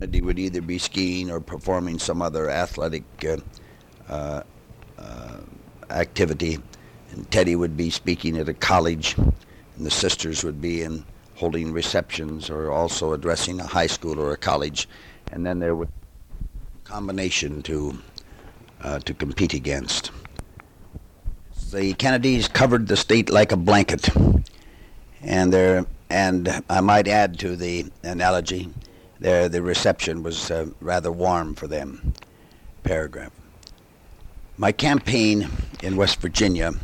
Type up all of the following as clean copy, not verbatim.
He would either be skiing or performing some other athletic uh, activity, and Teddy would be speaking at a college, and the sisters would be in holding receptions or also addressing a high school or a college, and then there was a combination to compete against. The Kennedys covered the state like a blanket, and I might add to the analogy, the reception was rather warm for them. Paragraph. My campaign in West Virginia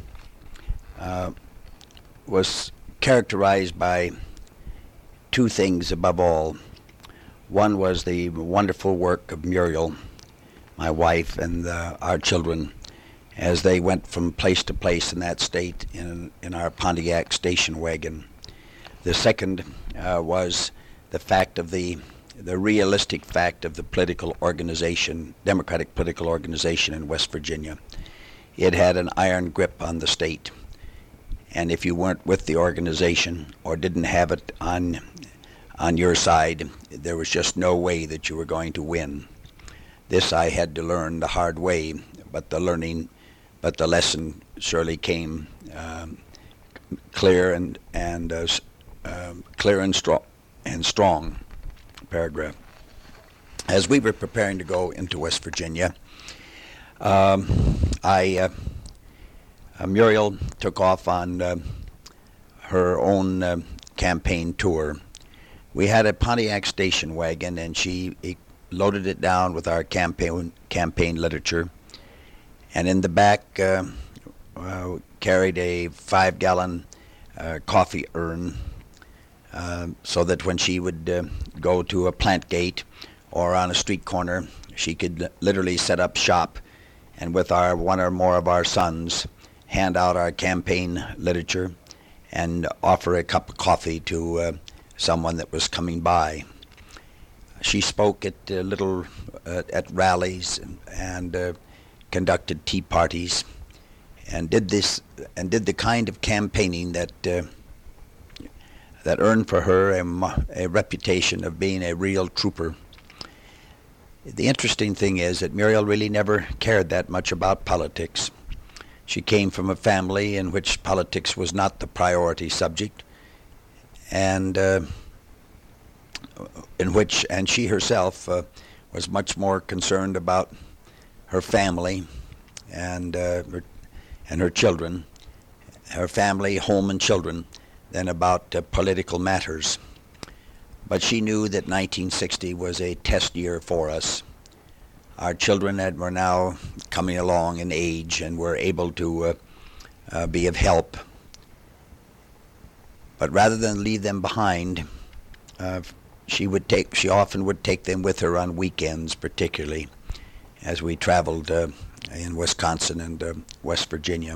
was characterized by two things above all. One was the wonderful work of Muriel, my wife, and our children as they went from place to place in that state in our Pontiac station wagon. The second was the fact of the realistic fact of the political organization, Democratic political organization in West Virginia. It had an iron grip on the state, and if you weren't with the organization or didn't have it on your side, there was just no way that you were going to win. This I had to learn the hard way, but the lesson surely came clear and clear and strong. Paragraph. As we were preparing to go into West Virginia, Muriel took off on her own campaign tour. We had a Pontiac station wagon, and she loaded it down with our campaign literature, and in the back carried a 5-gallon coffee urn, so that when she would go to a plant gate or on a street corner, she could literally set up shop and with one or more of our sons hand out our campaign literature and offer a cup of coffee to someone that was coming by. She spoke at at rallies and conducted tea parties and did the kind of campaigning that earned for her a reputation of being a real trooper. The interesting thing is that Muriel really never cared that much about politics. She came from a family in which politics was not the priority subject, and she herself was much more concerned about her family and her children, her family, home, and children, than about political matters. But she knew that 1960 was a test year for us. Our children were now coming along in age and were able to be of help. But rather than leave them behind, she often would take them with her on weekends, particularly as we traveled in Wisconsin and West Virginia.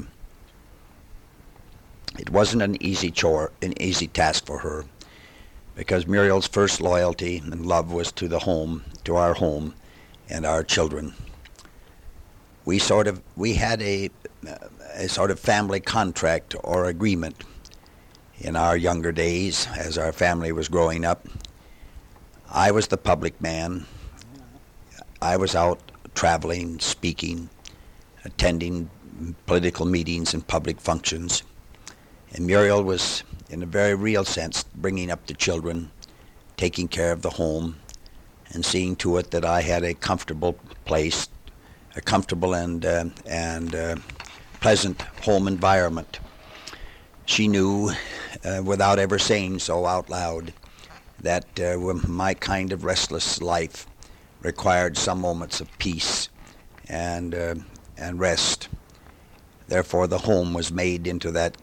It wasn't an easy task for her, because Muriel's first loyalty and love was to our home, and our children. We had a sort of family contract or agreement in our younger days as our family was growing up. I was the public man. I was out traveling, speaking, attending political meetings and public functions. And Muriel was, in a very real sense, bringing up the children, taking care of the home, and seeing to it that I had a comfortable place, a comfortable and pleasant home environment. She knew, without ever saying so out loud, that my kind of restless life required some moments of peace and rest. Therefore, the home was made into that.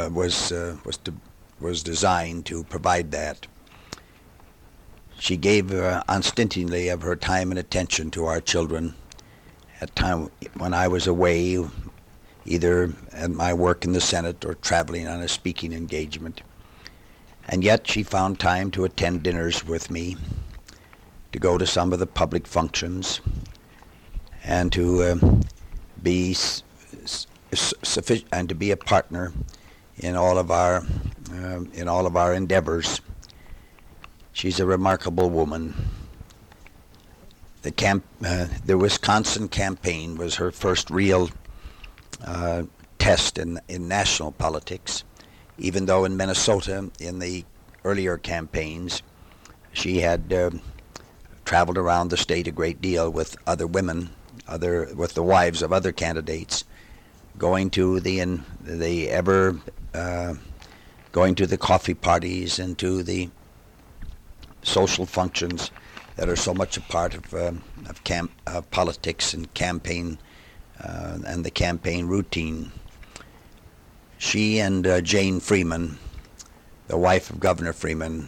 Was designed to provide that. She gave unstintingly of her time and attention to our children at time when I was away, either at my work in the Senate or traveling on a speaking engagement. And yet she found time to attend dinners with me, to go to some of the public functions, and to be sufficient and to be a partner in all of our endeavors. She's a remarkable woman, The Wisconsin campaign was her first real test in national politics, even though in Minnesota, in the earlier campaigns, she had traveled around the state a great deal with other women, with the wives of other candidates, going to going to the coffee parties and to the social functions that are so much a part of politics and campaign and the campaign routine. She and Jane Freeman, the wife of Governor Freeman,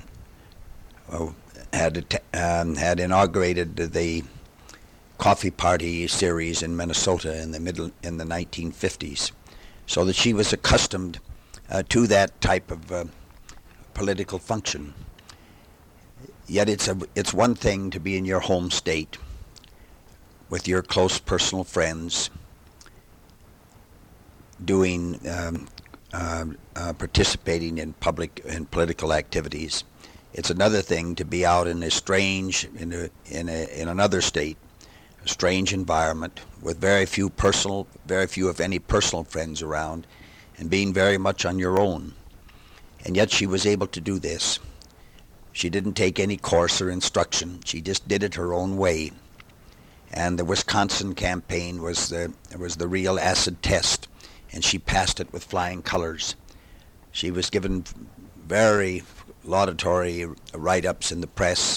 had inaugurated the coffee party series in Minnesota in the 1950s, so that she was accustomed to that type of political function. Yet it's one thing to be in your home state with your close personal friends, doing participating in public and political activities. It's another thing to be out in in another state, a strange environment with very few if any personal friends around, and being very much on your own. And yet she was able to do this. She didn't take any course or instruction. She just did it her own way. And the Wisconsin campaign was the real acid test, and she passed it with flying colors. She was given very laudatory write-ups in the press.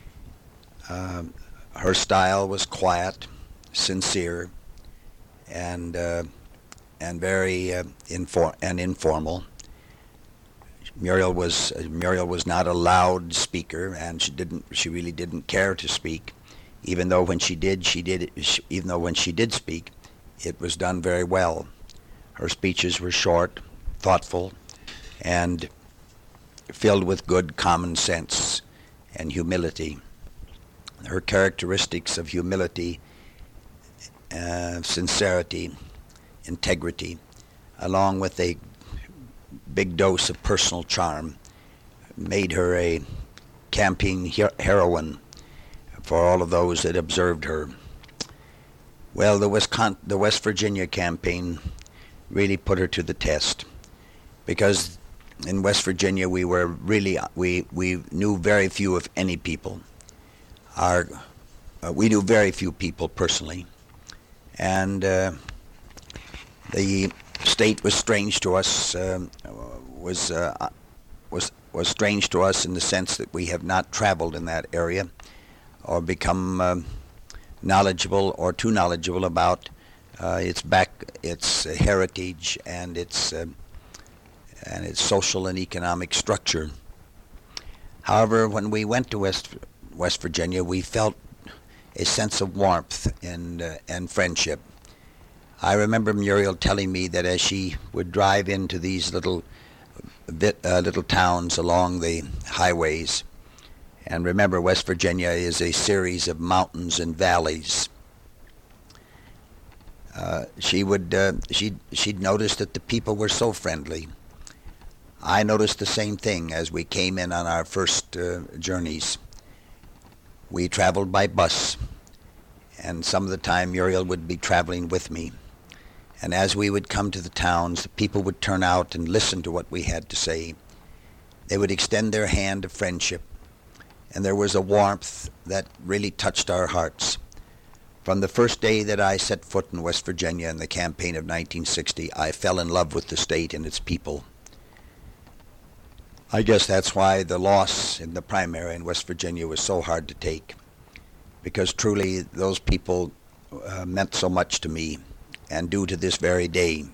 Her style was quiet, sincere, and very informal. Muriel was not a loud speaker, and she really didn't care to speak. Even though when she did speak, it was done very well. Her speeches were short, thoughtful, and filled with good common sense and humility. Her characteristics of humility, sincerity, integrity, along with a big dose of personal charm, made her a campaign heroine for all of those that observed her. Well, the West Virginia campaign really put her to the test, because in West Virginia we knew very few, if any, people. We knew very few people personally, and the state was strange to us. Was strange to us in the sense that we have not traveled in that area or become knowledgeable or too knowledgeable about its heritage and its social and economic structure. However, when we went to West Virginia, we felt a sense of warmth and friendship. I remember Muriel telling me that as she would drive into these little towns along the highways, and remember, West Virginia is a series of mountains and valleys. She'd noticed that the people were so friendly. I noticed the same thing as we came in on our first journeys. We traveled by bus, and some of the time Muriel would be traveling with me. And as we would come to the towns, the people would turn out and listen to what we had to say. They would extend their hand of friendship, and there was a warmth that really touched our hearts. From the first day that I set foot in West Virginia in the campaign of 1960, I fell in love with the state and its people. I guess that's why the loss in the primary in West Virginia was so hard to take, because truly those people meant so much to me, and do to this very day.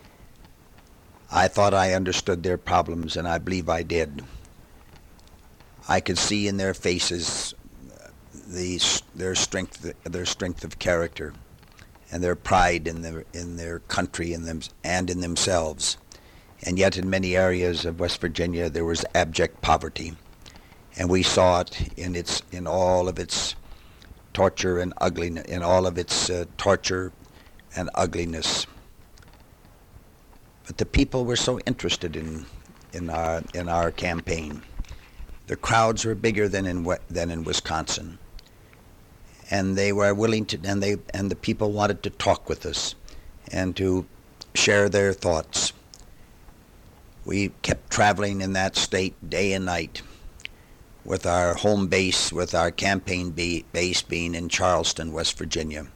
I thought I understood their problems, and I believe I did. I could see in their faces their strength of character, and their pride in their country and in themselves. And yet in many areas of West Virginia there was abject poverty, and we saw it in all of its torture and ugliness, in all of its torture and ugliness. But the people were so interested in our campaign. The crowds were bigger than in Wisconsin, and they were willing to, and the people wanted to talk with us and to share their thoughts. We kept traveling in that state day and night, with our home base, with our campaign base being in Charleston, West Virginia.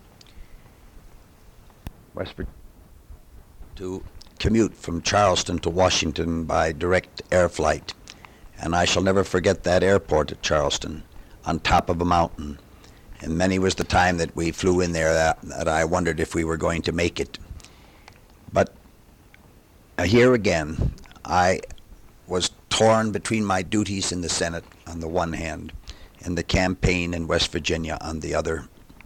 To commute from Charleston to Washington by direct air flight. And I shall never forget that airport at Charleston, on top of a mountain. And many was the time that we flew in there that I wondered if we were going to make it. But here again, I was torn between my duties in the Senate on the one hand and the campaign in West Virginia on the other.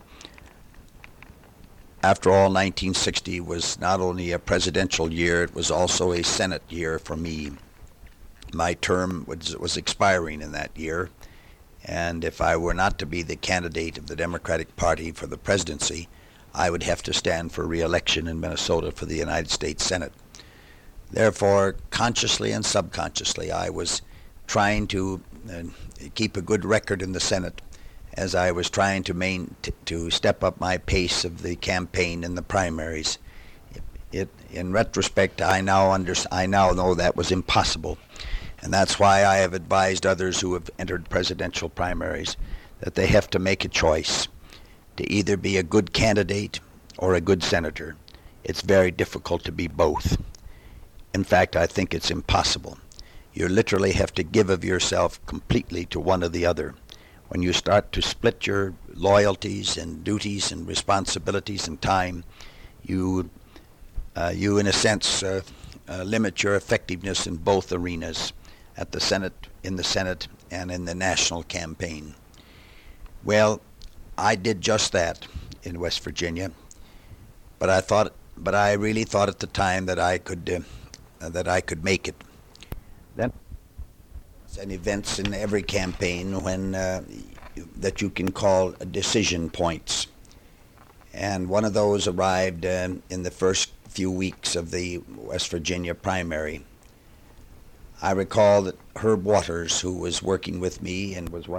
After all, 1960 was not only a presidential year, it was also a Senate year for me. My term was expiring in that year, and if I were not to be the candidate of the Democratic Party for the presidency, I would have to stand for re-election in Minnesota for the United States Senate. Therefore, consciously and subconsciously, I was trying to keep a good record in the Senate as I was trying to step up my pace of the campaign in the primaries. In retrospect, I now know that was impossible, and that's why I have advised others who have entered presidential primaries that they have to make a choice to either be a good candidate or a good senator. It's very difficult to be both. In fact, I think it's impossible. You literally have to give of yourself completely to one or the other. When you start to split your loyalties and duties and responsibilities and time, you in a sense limit your effectiveness in both arenas, at the Senate, in the Senate, and in the national campaign. Well, I did just that in West Virginia, but I really thought at the time that I could make it. Then and events in every campaign when that you can call decision points, and one of those arrived in the first few weeks of the West Virginia primary. I recall that Herb Waters, who was working with me and was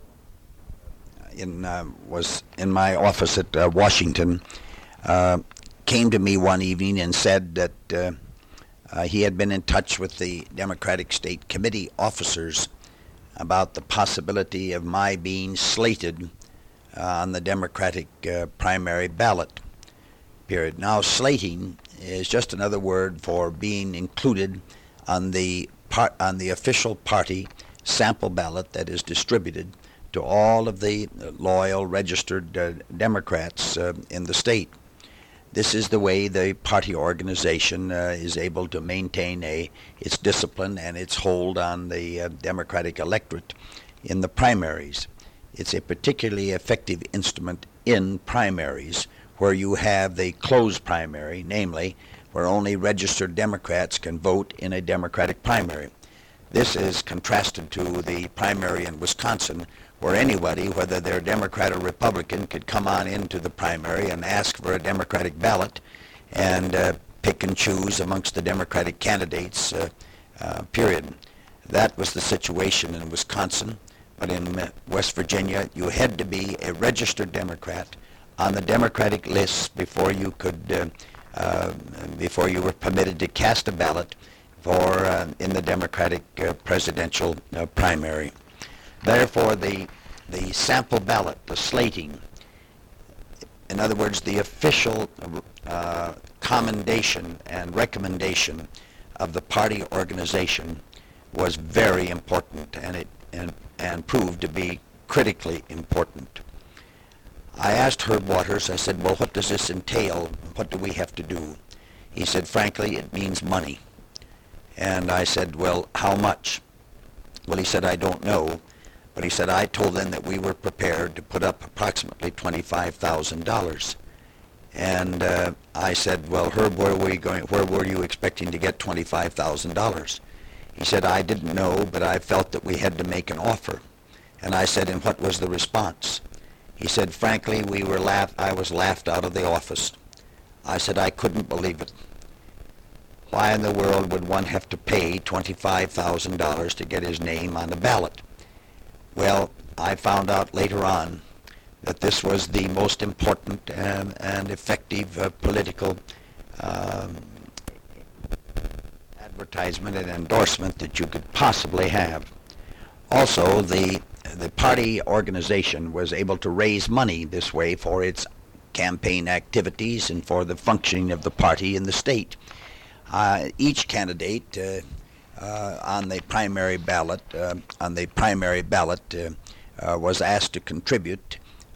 was in my office at Washington, came to me one evening and said that he had been in touch with the Democratic State Committee officers about the possibility of my being slated on the Democratic primary ballot period. Now, slating is just another word for being included on the official party sample ballot that is distributed to all of the loyal registered Democrats in the state. This is the way the party organization is able to maintain its discipline and its hold on the Democratic electorate in the primaries. It's a particularly effective instrument in primaries where you have the closed primary, namely where only registered Democrats can vote in a Democratic primary. This is contrasted to the primary in Wisconsin, where anybody, whether they're Democrat or Republican, could come on into the primary and ask for a Democratic ballot and pick and choose amongst the Democratic candidates, period. That was the situation in Wisconsin, but in West Virginia, you had to be a registered Democrat on the Democratic list before you were permitted to cast a ballot for in the Democratic presidential primary. Therefore, the sample ballot, the slating, in other words, the official commendation and recommendation of the party organization was very important, and proved to be critically important. I asked Herb Waters, I said, well, what does this entail? What do we have to do? He said, frankly, it means money. And I said, well, how much? Well, he said, I don't know. But he said, I told them that we were prepared to put up approximately $25,000. And I said, well, Herb, where were you expecting to get $25,000? He said, I didn't know, but I felt that we had to make an offer. And I said, and what was the response? He said, frankly, I was laughed out of the office. I said, I couldn't believe it. Why in the world would one have to pay $25,000 to get his name on the ballot? Well, I found out later on that this was the most important and effective political um, advertisement and endorsement that you could possibly have. Also, the party organization was able to raise money this way for its campaign activities and for the functioning of the party in the state. Each candidate on the primary ballot was asked to contribute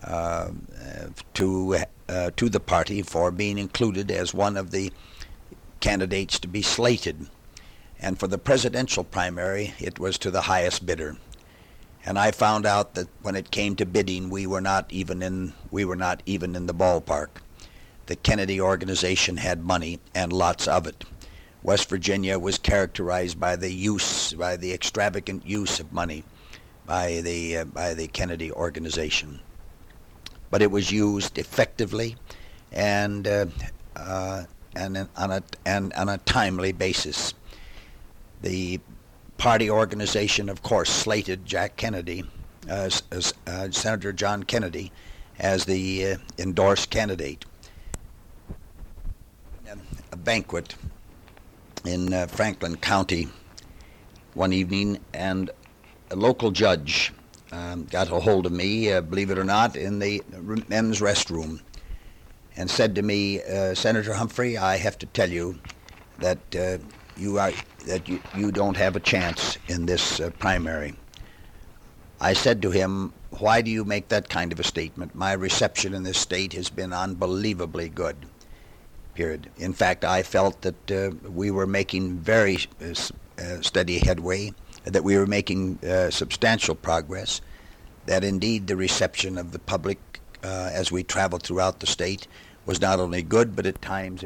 to the party for being included as one of the candidates to be slated. And for the presidential primary, it was to the highest bidder. And I found out that when it came to bidding, we were not even in the ballpark. The Kennedy organization had money and lots of it. West Virginia was characterized by the extravagant use of money by the Kennedy organization. But it was used effectively and on a timely basis. The party organization, of course, slated Jack Kennedy, Senator John Kennedy, as the endorsed candidate. A banquet in Franklin County one evening, and a local judge got a hold of me, believe it or not, in the men's restroom, and said to me, Senator Humphrey, I have to tell you that you don't have a chance in this primary. I said to him, why do you make that kind of a statement? My reception in this state has been unbelievably good. Period. In fact, I felt that we were making very steady headway, that we were making substantial progress, that indeed the reception of the public as we traveled throughout the state was not only good, but at times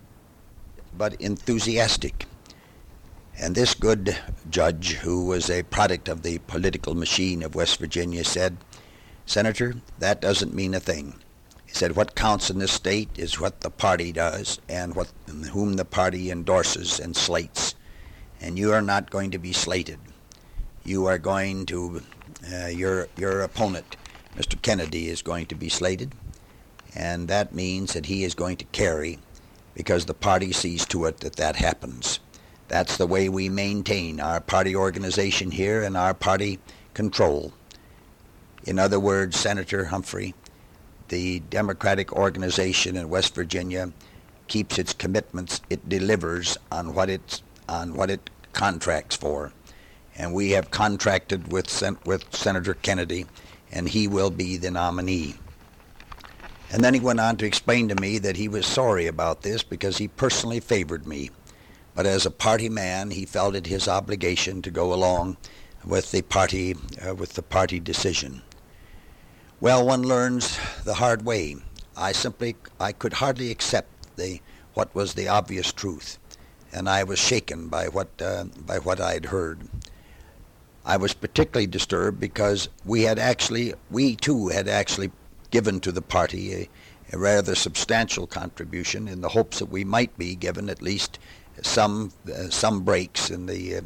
but enthusiastic. And this good judge, who was a product of the political machine of West Virginia, said, Senator, that doesn't mean a thing. He said, what counts in this state is what the party does and whom the party endorses and slates. And you are not going to be slated. You are going to, your opponent, Mr. Kennedy, is going to be slated. And that means that he is going to carry, because the party sees to it that that happens. That's the way we maintain our party organization here and our party control. In other words, Senator Humphrey, the Democratic organization in West Virginia keeps its commitments. It delivers on what it contracts for. And we have contracted with Senator Kennedy, and he will be the nominee. And then he went on to explain to me that he was sorry about this because he personally favored me. But as a party man, he felt it his obligation to go along with the party decision. Well, one learns the hard way. I could hardly accept what was the obvious truth, and I was shaken by what I had heard. I was particularly disturbed because we too had actually given to the party a rather substantial contribution in the hopes that we might be given at least some breaks in the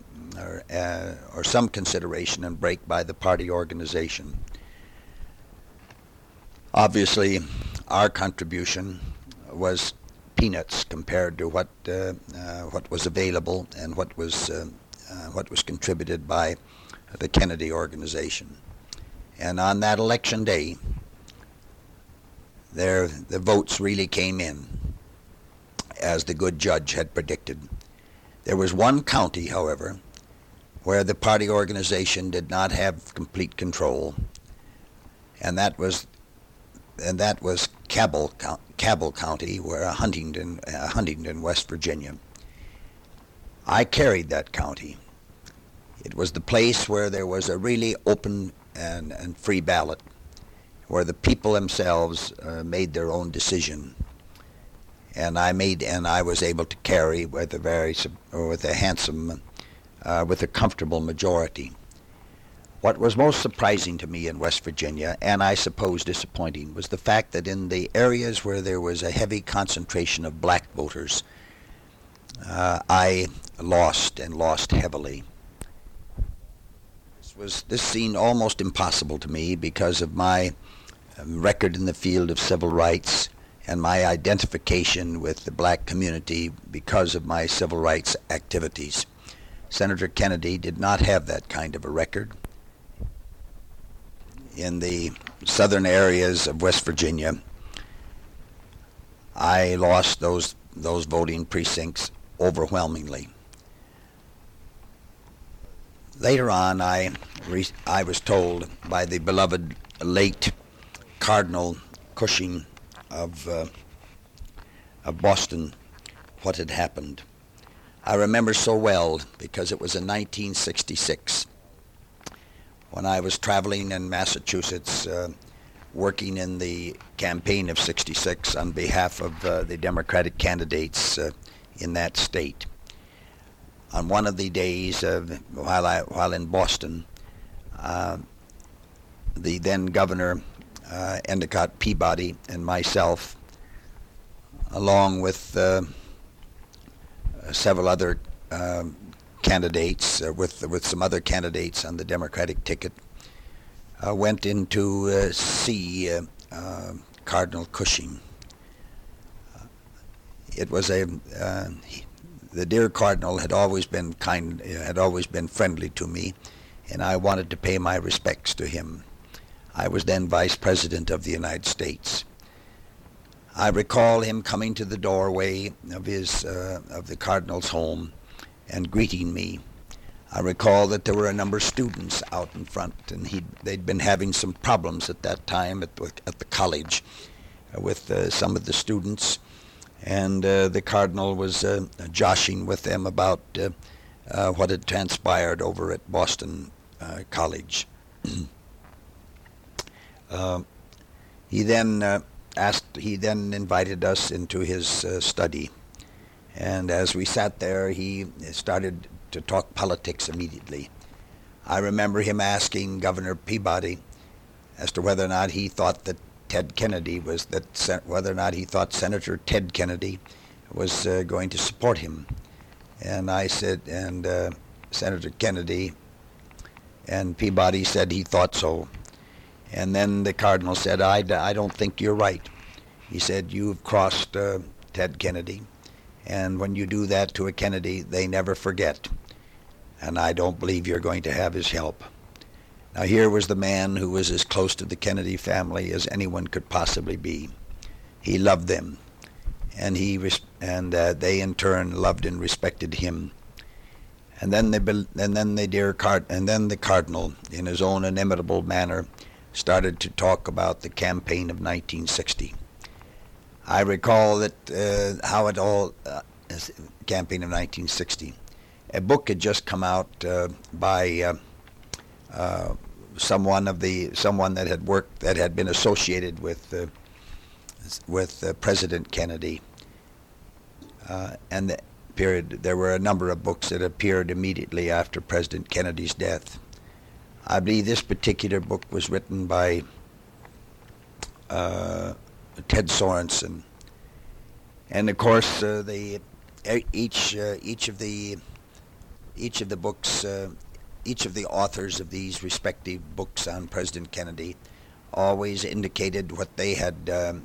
or some consideration and break by the party organization. Obviously, our contribution was peanuts compared to what was available and what was contributed by the Kennedy organization. And on that election day, the votes really came in, as the good judge had predicted. There was one county, however, where the party organization did not have complete control, and that was Cabell County, where Huntington, West Virginia. I carried that county. It was the place where there was a really open and free ballot, where the people themselves made their own decision. And I was able to carry with a comfortable majority. What was most surprising to me in West Virginia, and I suppose disappointing, was the fact that in the areas where there was a heavy concentration of black voters, I lost heavily. This seemed almost impossible to me because of my record in the field of civil rights and my identification with the black community because of my civil rights activities. Senator Kennedy did not have that kind of a record. In the southern areas of West Virginia, I lost those voting precincts overwhelmingly. Later on, I was told by the beloved late Cardinal Cushing of Boston what had happened. I remember so well because it was in 1966 when I was traveling in Massachusetts working in the campaign of '66 on behalf of the Democratic candidates in that state. On one of the days while in Boston, the then Governor Endicott Peabody and myself, along with several other candidates, with some other candidates on the Democratic ticket, went in to see Cardinal Cushing. It was the dear Cardinal had always been friendly to me, and I wanted to pay my respects to him. I was then Vice President of the United States. I recall him coming to the doorway of the Cardinal's home and greeting me. I recall that there were a number of students out in front, and they'd been having some problems at that time at the college with some of the students, and the Cardinal was joshing with them about what had transpired over at Boston College. He then invited us into his study, and as we sat there, he started to talk politics immediately. I remember him asking Governor Peabody as to whether or not he thought that Senator Ted Kennedy was going to support him, and I said, and Senator Kennedy and Peabody said he thought so. And then the Cardinal said, I don't think you're right. He said, you've crossed Ted Kennedy, and when you do that to a Kennedy, they never forget. And I don't believe you're going to have his help. Now here was the man who was as close to the Kennedy family as anyone could possibly be. He loved them, and they in turn loved and respected him. And then the Cardinal, in his own inimitable manner, started to talk about the campaign of 1960. I recall that campaign of 1960. A book had just come out by someone that had been associated with President Kennedy, and there were a number of books that appeared immediately after President Kennedy's death. I believe this particular book was written by Ted Sorensen, and of course each of the authors of these respective books on President Kennedy always indicated what they had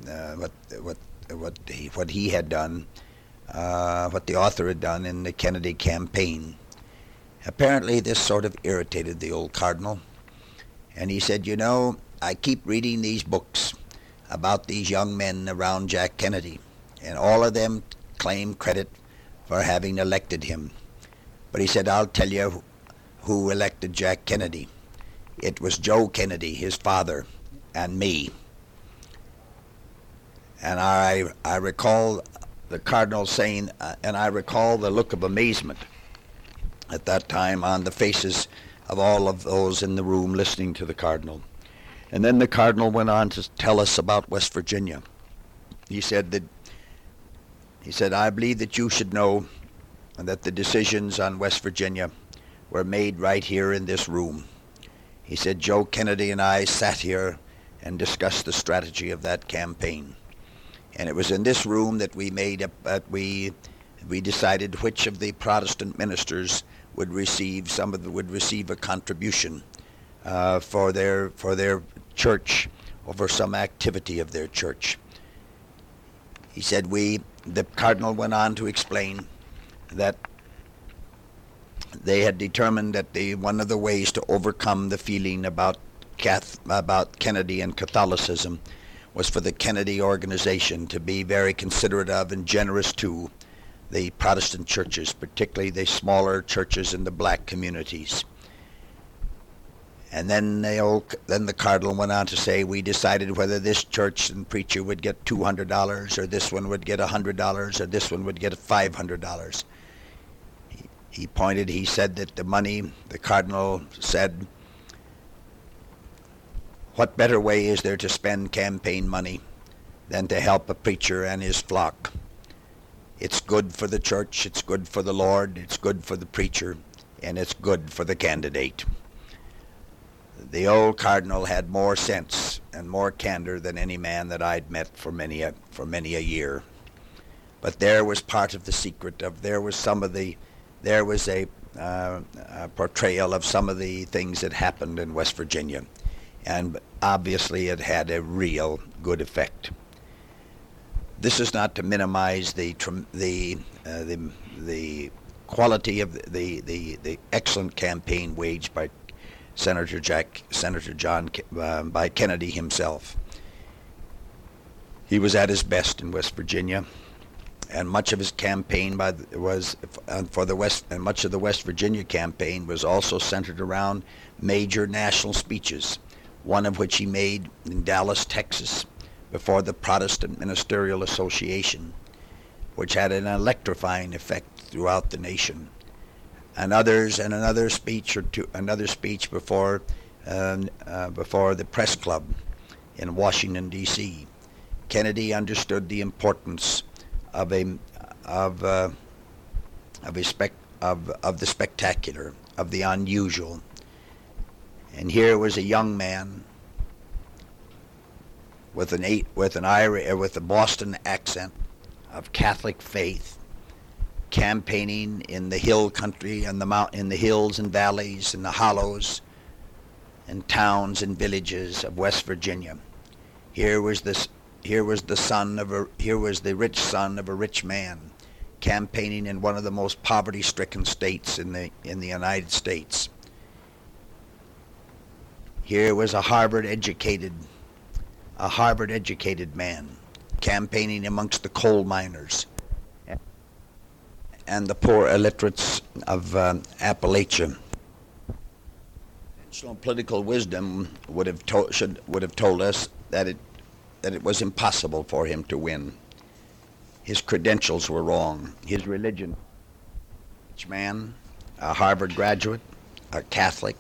what he had done, what the author had done in the Kennedy campaign. Apparently this sort of irritated the old Cardinal, and he said, I keep reading these books about these young men around Jack Kennedy, and all of them claim credit for having elected him. But he said, I'll tell you who elected Jack Kennedy. It was Joe Kennedy, his father, and me. And I recall the Cardinal saying, and I recall the look of amazement at that time on the faces of all of those in the room listening to the Cardinal. And then the Cardinal went on to tell us about West Virginia. He said, I believe that you should know that the decisions on West Virginia were made right here in this room. He said, Joe Kennedy and I sat here and discussed the strategy of that campaign. And it was in this room that we decided which of the Protestant ministers would receive a contribution for their church over some activity of their church. He said the cardinal went on to explain that they had determined that one of the ways to overcome the feeling about Kennedy and Catholicism was for the Kennedy organization to be very considerate of and generous to the Protestant churches, particularly the smaller churches in the black communities. And then the cardinal went on to say, we decided whether this church and preacher would get $200, or this one would get $100, or this one would get $500. He said that the cardinal said, what better way is there to spend campaign money than to help a preacher and his flock? It's good for the church, it's good for the Lord, it's good for the preacher, and it's good for the candidate. The old cardinal had more sense and more candor than any man that I'd met for many a year. But there was part of the secret there was a portrayal of some of the things that happened in West Virginia, and obviously it had a real good effect. This is not to minimize the quality of the excellent campaign waged by Senator John by Kennedy himself. He was at his best in West Virginia, and much of his campaign much of the West Virginia campaign was also centered around major national speeches, one of which he made in Dallas, Texas, before the Protestant Ministerial Association, which had an electrifying effect throughout the nation. Another speech before the Press Club in Washington, D.C. Kennedy understood the importance of the spectacular, of the unusual. And here was a young man with a Boston accent, of Catholic faith, campaigning in the hill country and in the hills and valleys and the hollows and towns and villages of West Virginia. Here was the rich son of a rich man, campaigning in one of the most poverty-stricken states in the United States. Here was a Harvard-educated man, campaigning amongst the coal miners and the poor illiterates of Appalachia. Conventional political wisdom would have told us that it was impossible for him to win. His credentials were wrong. His religion, rich man, a Harvard graduate, a Catholic,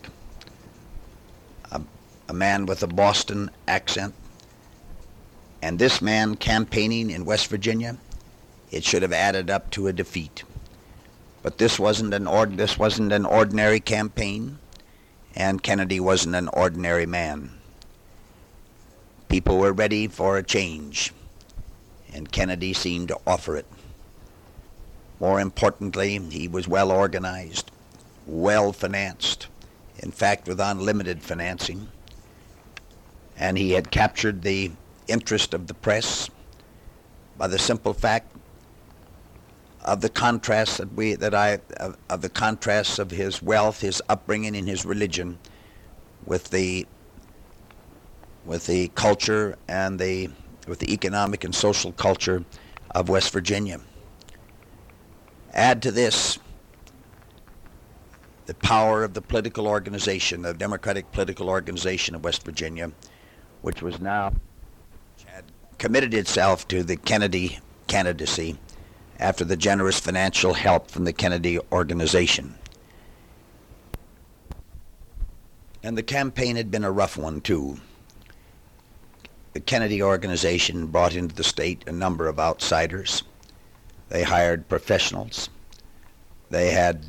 a man with a Boston accent, and this man campaigning in West Virginia, it should have added up to a defeat. But this wasn't an ordinary campaign, and Kennedy wasn't an ordinary man. People were ready for a change, and Kennedy seemed to offer it. More importantly, he was well organized, well financed, in fact with unlimited financing, and he had captured the interest of the press by the simple fact of the contrasts of the contrasts of his wealth, his upbringing, and his religion with the culture and with the economic and social culture of West Virginia. Add to this the power of the political organization, the Democratic political organization of West Virginia, which had committed itself to the Kennedy candidacy after the generous financial help from the Kennedy organization. And the campaign had been a rough one, too. The Kennedy organization brought into the state a number of outsiders. They hired professionals. They had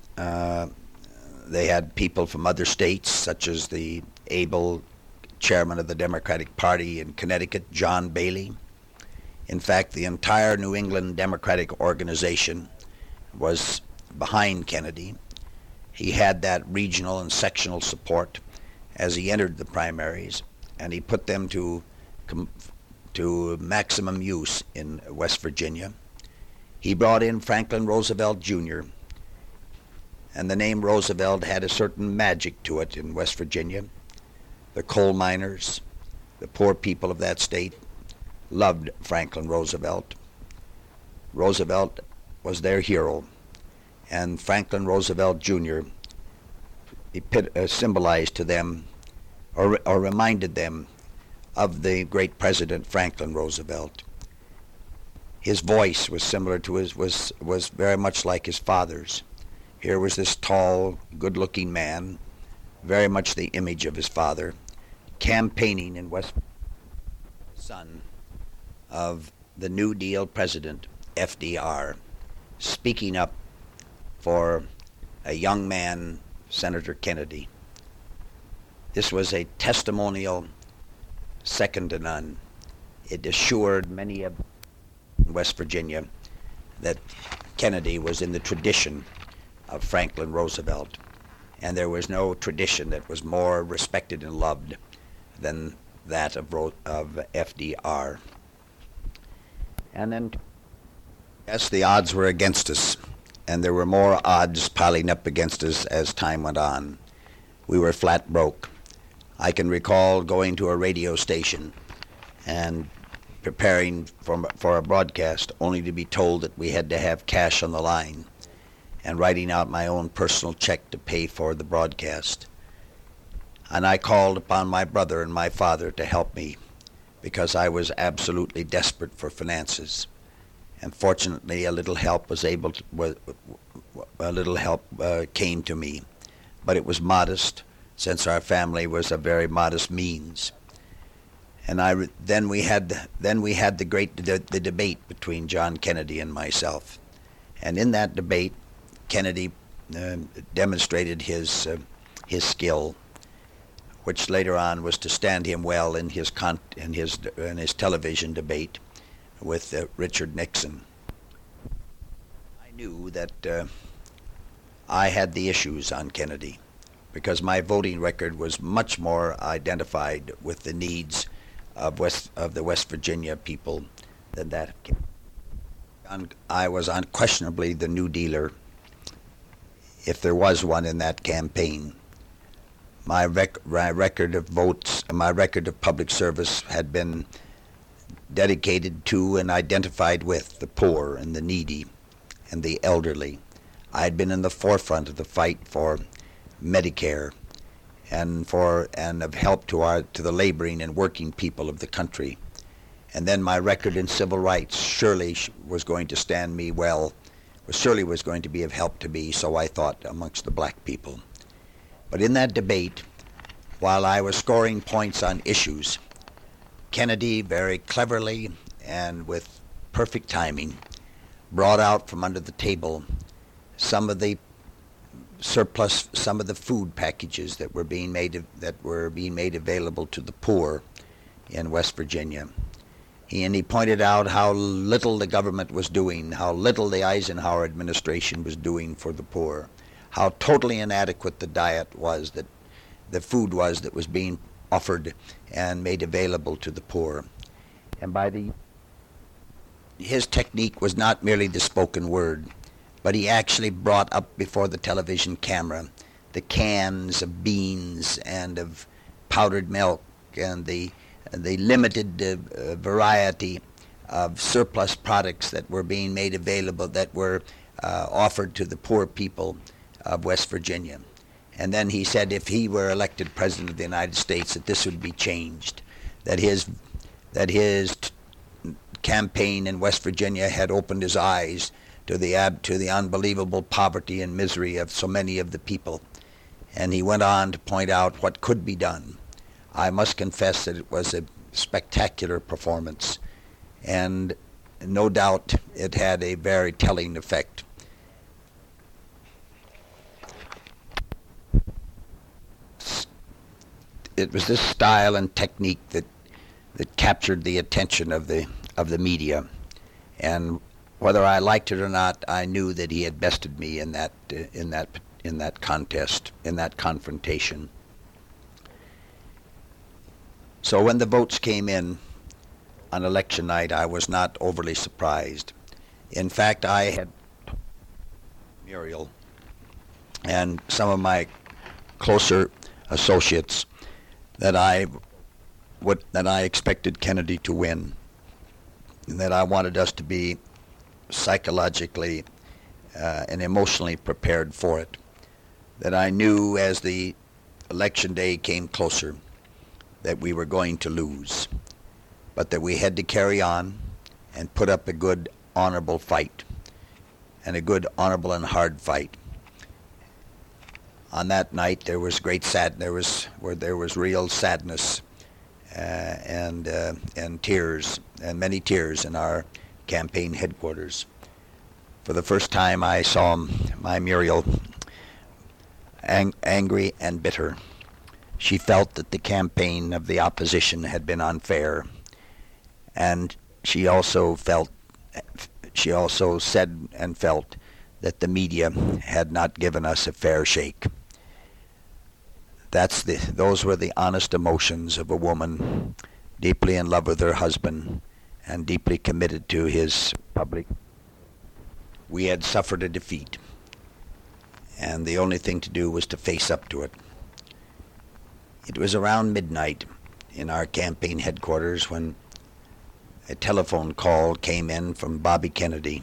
people from other states, such as the able chairman of the Democratic Party in Connecticut, John Bailey. In fact, the entire New England Democratic organization was behind Kennedy. He had that regional and sectional support as he entered the primaries, and he put them to maximum use in West Virginia. He brought in Franklin Roosevelt Jr., and the name Roosevelt had a certain magic to it in West Virginia. The coal miners, the poor people of that state, loved Franklin Roosevelt. Roosevelt was their hero, and Franklin Roosevelt Jr. Symbolized to them, or reminded them, of the great President Franklin Roosevelt. His voice was similar to was very much like his father's. Here was this tall, good-looking man, very much the image of his father, campaigning in West Virginia, son of the New Deal president, FDR, speaking up for a young man, Senator Kennedy. This was a testimonial second to none. It assured many of West Virginia that Kennedy was in the tradition of Franklin Roosevelt, and there was no tradition that was more respected and loved than that of FDR. And then, yes, the odds were against us, and there were more odds piling up against us as time went on. We were flat broke. I can recall going to a radio station and preparing for a broadcast, only to be told that we had to have cash on the line, and writing out my own personal check to pay for the broadcast. And I called upon my brother and my father to help me, because I was absolutely desperate for finances. And fortunately, a little help came to me, but it was modest, since our family was a very modest means. And then we had the great debate between John Kennedy and myself, and in that debate, Kennedy demonstrated his skill, which later on was to stand him well in his television debate with Richard Nixon. I knew that I had the issues on Kennedy, because my voting record was much more identified with the needs of the West Virginia people than that. I was unquestionably the New Dealer, if there was one in that campaign. My record of votes, my record of public service had been dedicated to and identified with the poor and the needy and the elderly. I had been in the forefront of the fight for Medicare and of help to the laboring and working people of the country. And then my record in civil rights surely was going to stand me well, surely was going to be of help to me, so I thought, amongst the black people. But in that debate, while I was scoring points on issues, Kennedy very cleverly and with perfect timing brought out from under the table some of the surplus, some of the food packages that were being made available to the poor in West Virginia. He pointed out how little the government was doing, how little the Eisenhower administration was doing for the poor, how totally inadequate the diet was, that the food was that was being offered and made available to the poor. And his technique was not merely the spoken word, but he actually brought up before the television camera the cans of beans and of powdered milk and the limited variety of surplus products that were being made available, that were offered to the poor people of West Virginia. And then he said if he were elected President of the United States, that this would be changed, that his campaign in West Virginia had opened his eyes to the unbelievable poverty and misery of so many of the people. And he went on to point out what could be done. I must confess that it was a spectacular performance, and no doubt it had a very telling effect. It was this style and technique that captured the attention of the media, and whether I liked it or not, I knew that he had bested me in that contest, in that confrontation. So when the votes came in on election night, I was not overly surprised. In fact, I had Muriel and some of my closer associates that I expected Kennedy to win, and that I wanted us to be psychologically and emotionally prepared for it. That I knew as the election day came closer that we were going to lose, but that we had to carry on and put up a good, honorable fight, and a good, honorable, and hard fight. On that night, there was there was real sadness and tears, and many tears in our campaign headquarters. For the first time, I saw my Muriel angry and bitter. She felt that the campaign of the opposition had been unfair, and she also said and felt that the media had not given us a fair shake. Those were the honest emotions of a woman deeply in love with her husband and deeply committed to his public. We had suffered a defeat, and the only thing to do was to face up to it. It was around midnight in our campaign headquarters when a telephone call came in from Bobby Kennedy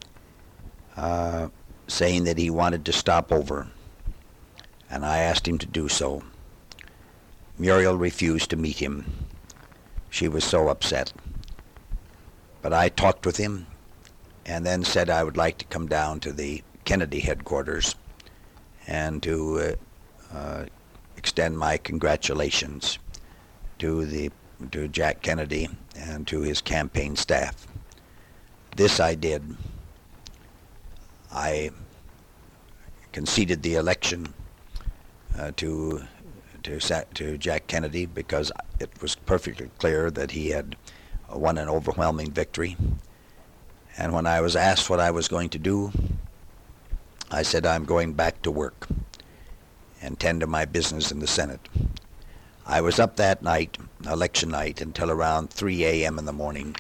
saying that he wanted to stop over, and I asked him to do so. Muriel refused to meet him. She was so upset. But I talked with him and then said I would like to come down to the Kennedy headquarters and to extend my congratulations to Jack Kennedy and to his campaign staff. This I did. I conceded the election to Jack Kennedy because it was perfectly clear that he had won an overwhelming victory. And when I was asked what I was going to do, I said I'm going back to work and tend to my business in the Senate. I was up that night, election night, until around 3 a.m. in the morning,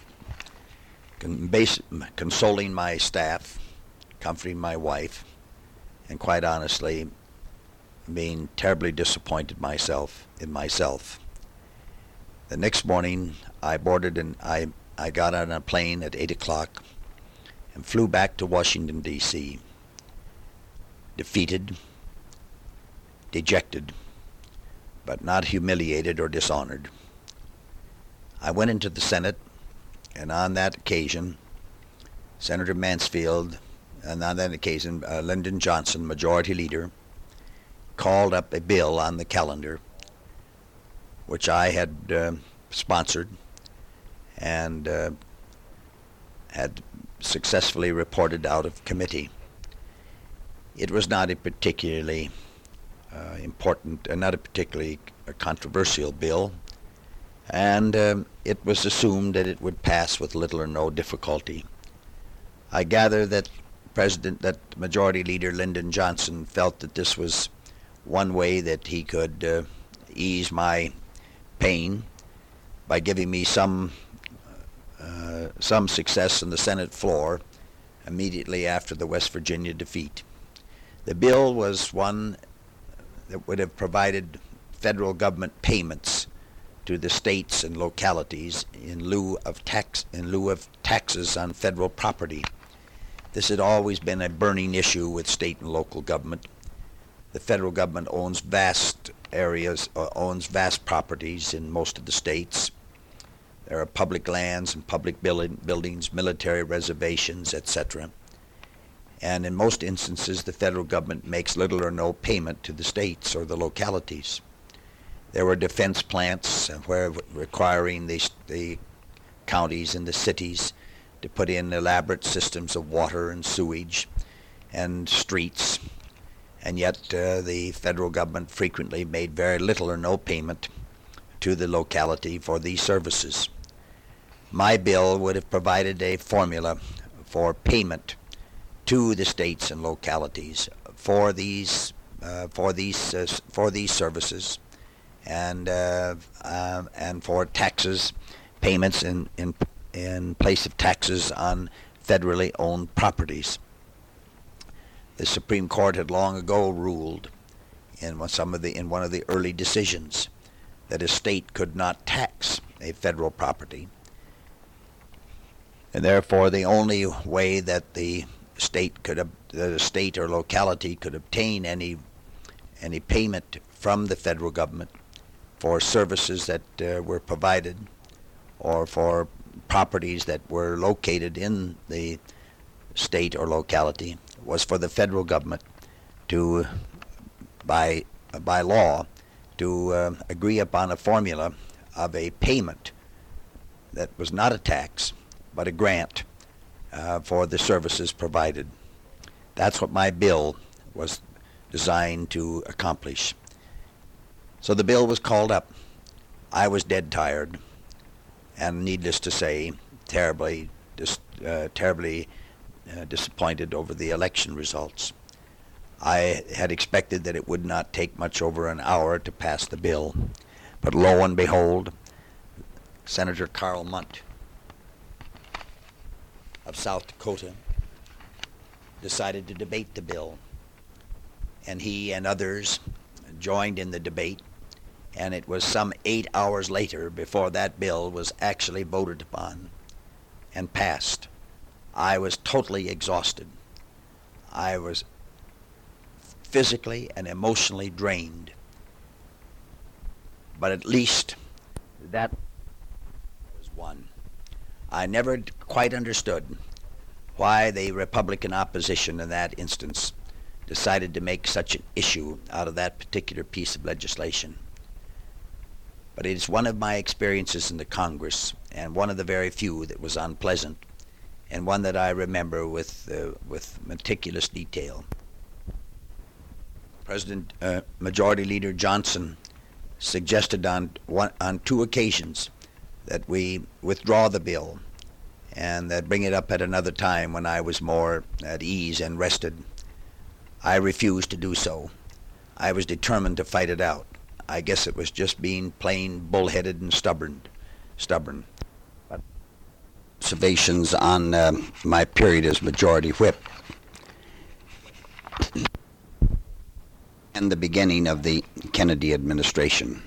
consoling my staff, comforting my wife, and quite honestly, being terribly disappointed in myself. The next morning, I boarded and I got on a plane at 8 o'clock and flew back to Washington, D.C., defeated, dejected, but not humiliated or dishonored. I went into the Senate, and on that occasion, Senator Mansfield, and on that occasion, Lyndon Johnson, Majority Leader, called up a bill on the calendar, which I had sponsored and had successfully reported out of committee. It was not a particularly important, not a particularly controversial bill, and it was assumed that it would pass with little or no difficulty. I gather that Majority Leader Lyndon Johnson felt that this was one way that he could ease my pain by giving me some success on the Senate floor immediately after the West Virginia defeat. The bill was one that would have provided federal government payments to the states and localities in lieu of taxes on federal property. This had always been a burning issue with state and local government. The federal government owns vast areas, owns vast properties in most of the states. There are public lands and public buildings, military reservations, etc. And in most instances, the federal government makes little or no payment to the states or the localities. There were defense plants where requiring the counties and the cities to put in elaborate systems of water and sewage and streets, and yet the federal government frequently made very little or no payment to the locality for these services. My bill would have provided a formula for payment to the states and localities for these services, and for taxes payments in place of taxes on federally owned properties. The Supreme Court had long ago ruled in one of the early decisions that a state could not tax a federal property, and therefore the only way that the state or locality could obtain any payment from the federal government for services that were provided or for properties that were located in the state or locality was for the federal government to, by law, to agree upon a formula of a payment that was not a tax but a grant for the services provided. That's what my bill was designed to accomplish. So the bill was called up. I was dead tired, and needless to say, terribly disappointed over the election results. I had expected that it would not take much over an hour to pass the bill, but lo and behold, Senator Carl Mundt of South Dakota decided to debate the bill, and he and others joined in the debate, and it was some 8 hours later before that bill was actually voted upon and passed. I was totally exhausted. I was physically and emotionally drained. But at least that was won. I never quite understood why the Republican opposition in that instance decided to make such an issue out of that particular piece of legislation. But it is one of my experiences in the Congress, and one of the very few that was unpleasant, and one that I remember with meticulous detail. Majority Leader Johnson suggested on two occasions that we withdraw the bill and that bring it up at another time when I was more at ease and rested. I refused to do so. I was determined to fight it out. I guess it was just being plain bullheaded and stubborn. But observations on my period as Majority Whip and the beginning of the Kennedy administration.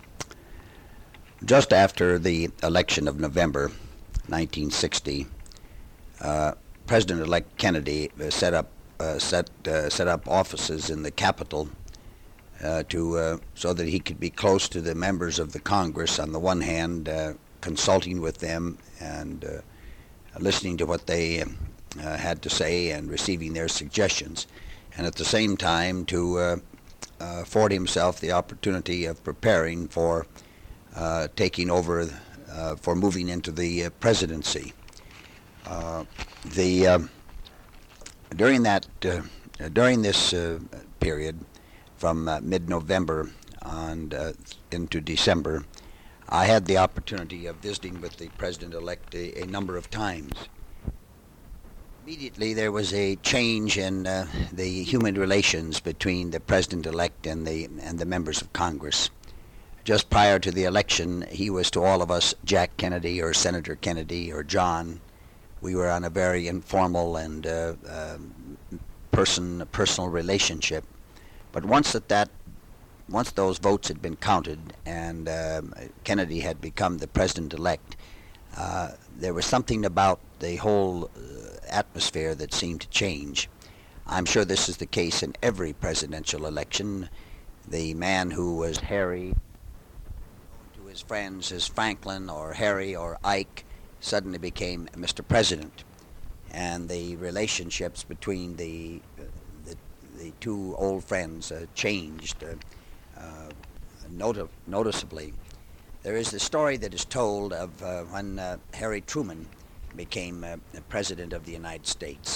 Just after the election of November 1960, President-elect Kennedy set up offices in the Capitol so that he could be close to the members of the Congress. On the one hand, consulting with them and listening to what they had to say and receiving their suggestions, and at the same time to afford himself the opportunity of preparing for taking over, for moving into the presidency. During this period, from mid-November on into December, I had the opportunity of visiting with the President-elect a number of times. Immediately there was a change in the human relations between the President-elect and the members of Congress. Just prior to the election, he was to all of us Jack Kennedy or Senator Kennedy or John. We were on a very informal and personal relationship. But once those votes had been counted and Kennedy had become the President-elect, there was something about the whole atmosphere that seemed to change. I'm sure this is the case in every presidential election. The man who was Harry to his friends as Franklin or Harry or Ike suddenly became Mr. President, and the relationships between the two old friends changed noticeably. There is the story that is told of when Harry Truman became President of the United States.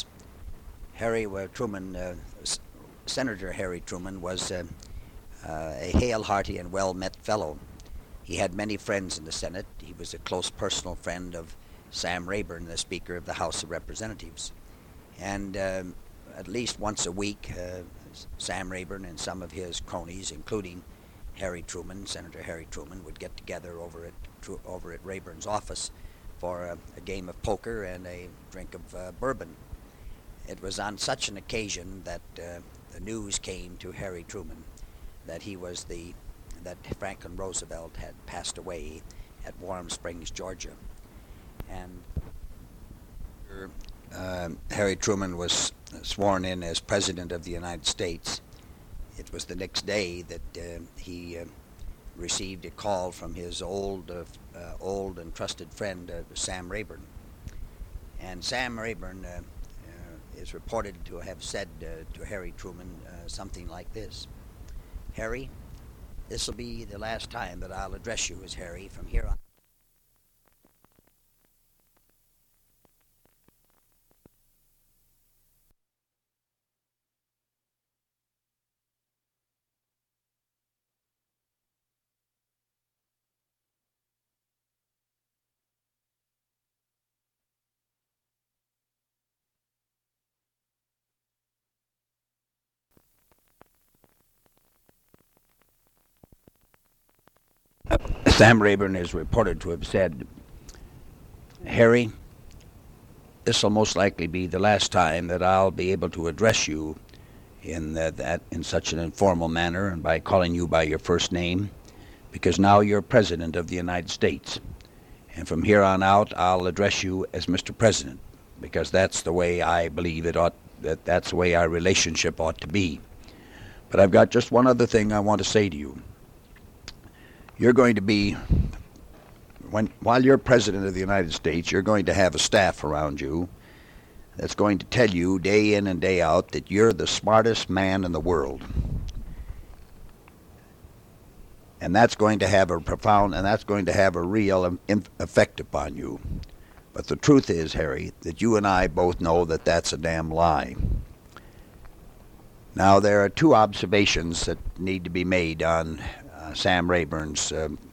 Senator Harry Truman was a hale, hearty, and well-met fellow. He had many friends in the Senate. He was a close personal friend of Sam Rayburn, the Speaker of the House of Representatives. And at least once a week, Sam Rayburn and some of his cronies, including Harry Truman, Senator Harry Truman, would get together over at Rayburn's office for a game of poker and a drink of bourbon. It was on such an occasion that the news came to Harry Truman that that Franklin Roosevelt had passed away at Warm Springs, Georgia, and Harry Truman was sworn in as President of the United States. It was the next day that he received a call from his old and trusted friend Sam Rayburn. And Sam Rayburn is reported to have said to Harry Truman something like this: "Harry, this will be the last time that I'll address you as Harry from here on." Sam Rayburn is reported to have said, "Harry, this will most likely be the last time that I'll be able to address you in such an informal manner and by calling you by your first name, because now you're President of the United States. And from here on out, I'll address you as Mr. President, because that's the way I believe that's the way our relationship ought to be. But I've got just one other thing I want to say to you. You're going to be, while you're President of the United States, you're going to have a staff around you that's going to tell you day in and day out that you're the smartest man in the world. And that's going to have a real effect upon you. But the truth is, Harry, that you and I both know that that's a damn lie." Now, there are two observations that need to be made on Sam Rayburn's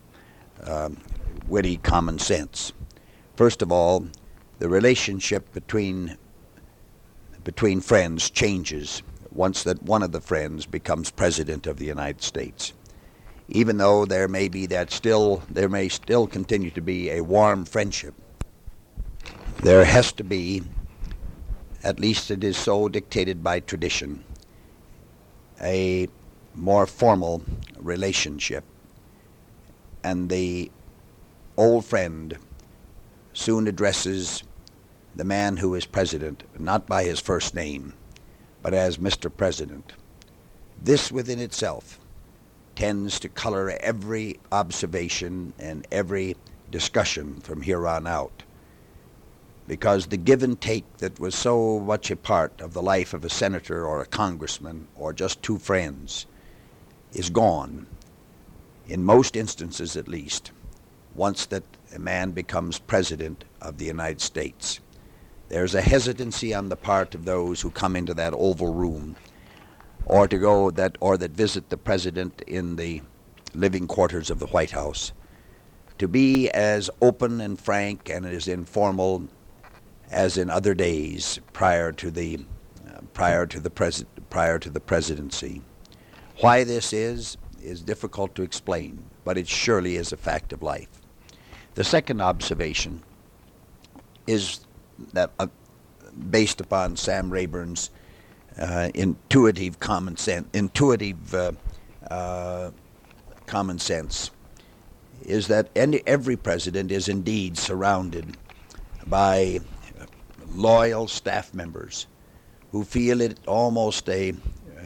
witty common sense. First of all, the relationship between friends changes once that one of the friends becomes President of the United States. Even though there may still continue to be a warm friendship, there has to be, at least it is so dictated by tradition, a more formal relationship. And the old friend soon addresses the man who is president, not by his first name, but as Mr. President. This within itself tends to color every observation and every discussion from here on out, because the give and take that was so much a part of the life of a senator or a congressman or just two friends is gone, in most instances at least, once that a man becomes President of the United States. There's a hesitancy on the part of those who come into that Oval Room or that visit the President in the living quarters of the White House to be as open and frank and as informal as in other days prior to the presidency. Why this is difficult to explain, but it surely is a fact of life. The second observation is that based upon Sam Rayburn's intuitive common sense, is that every president is indeed surrounded by loyal staff members who feel it almost a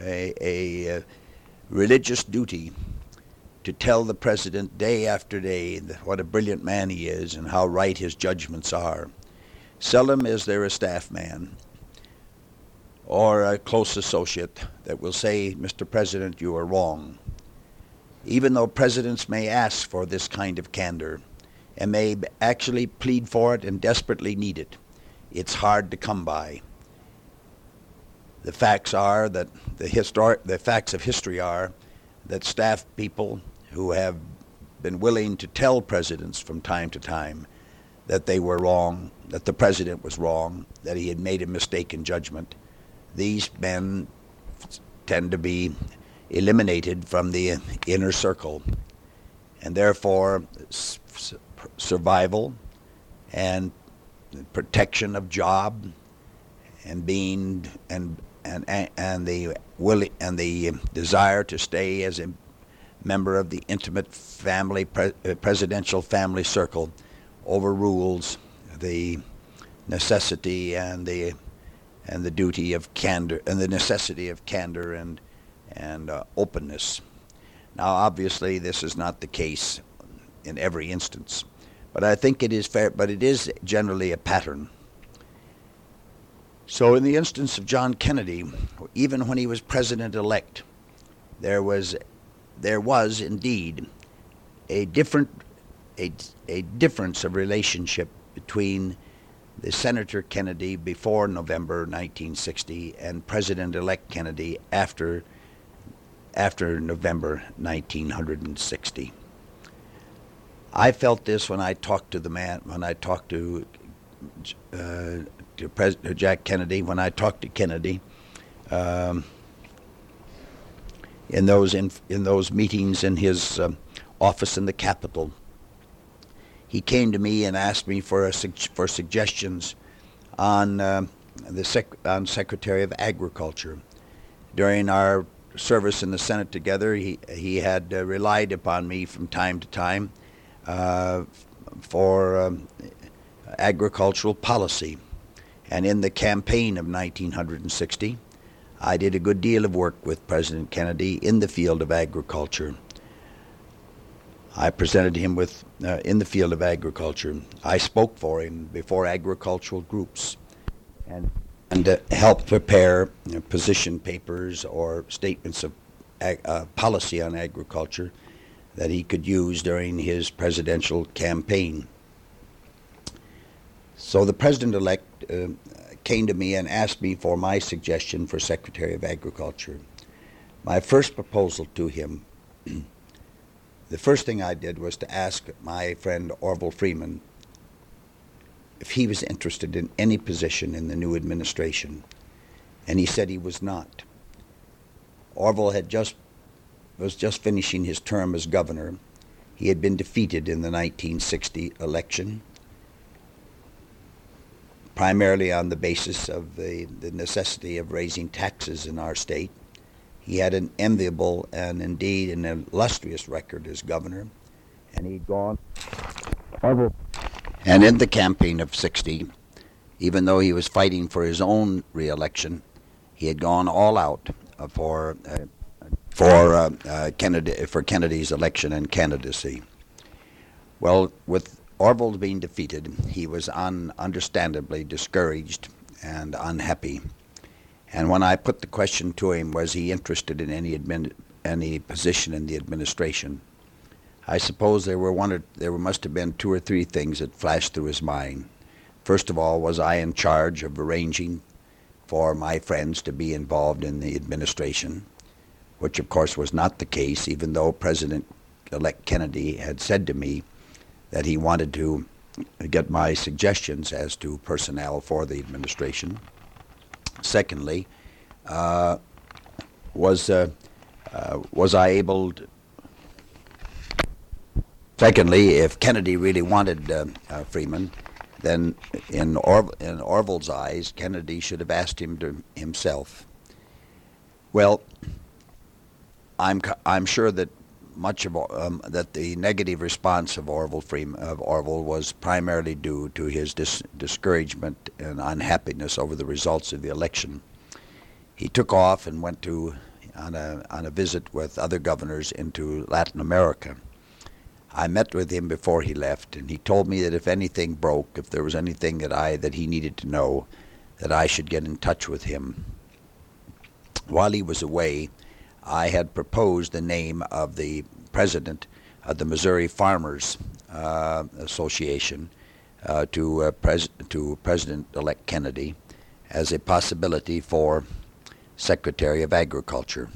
religious duty to tell the president day after day what a brilliant man he is and how right his judgments are. Seldom is there a staff man or a close associate that will say, "Mr. President, you are wrong." Even though presidents may ask for this kind of candor and may actually plead for it and desperately need it, it's hard to come by. The facts are that the facts of history are that staff people who have been willing to tell presidents from time to time that they were wrong, that the president was wrong, that he had made a mistake in judgment, these men tend to be eliminated from the inner circle, and therefore survival and protection of job and being and the desire to stay as a member of the intimate family presidential family circle overrules the necessity and the duty of candor and the necessity of candor and openness. Now, obviously, this is not the case in every instance, but I think it is fair. But it is generally a pattern. So, in the instance of John Kennedy, even when he was president-elect, there was indeed a difference of relationship between the Senator Kennedy before November 1960 and President-elect Kennedy after November 1960. I felt this when I talked to Jack Kennedy, when I talked to Kennedy in those meetings in his office in the Capitol. He came to me and asked me for suggestions on Secretary of Agriculture. During our service in the Senate together, he had relied upon me from time to time for agricultural policy. And in the campaign of 1960, I did a good deal of work with President Kennedy in the field of agriculture. I presented him with, in the field of agriculture. I spoke for him before agricultural groups and helped prepare position papers or statements of policy on agriculture that he could use during his presidential campaign. So the president-elect came to me and asked me for my suggestion for Secretary of Agriculture. My first proposal to him, the first thing I did was to ask my friend Orville Freeman if he was interested in any position in the new administration, and he said he was not. Orville was just finishing his term as governor. He had been defeated in the 1960 election, primarily on the basis of the necessity of raising taxes in our state. He had an enviable and indeed an illustrious record as governor, and he'd gone. And in the campaign of 60, even though he was fighting for his own re-election, he had gone all out for Kennedy's election and candidacy. Well, with Orville being defeated, he was understandably discouraged and unhappy. And when I put the question to him, was he interested in any position in the administration, I suppose there must have been two or three things that flashed through his mind. First of all, was I in charge of arranging for my friends to be involved in the administration, which of course was not the case, even though President-elect Kennedy had said to me that he wanted to get my suggestions as to personnel for the administration. Secondly, was I able to... Secondly, if Kennedy really wanted Freeman, then in Orville's eyes, Kennedy should have asked him to himself. Well, I'm sure that much of that the negative response of Orville was primarily due to his discouragement and unhappiness over the results of the election. He took off and went on a visit with other governors into Latin America. I met with him before he left, and he told me that if anything broke, if there was anything that he needed to know, that I should get in touch with him. While he was away, I had proposed the name of the president of the Missouri Farmers Association to President-elect Kennedy as a possibility for Secretary of Agriculture.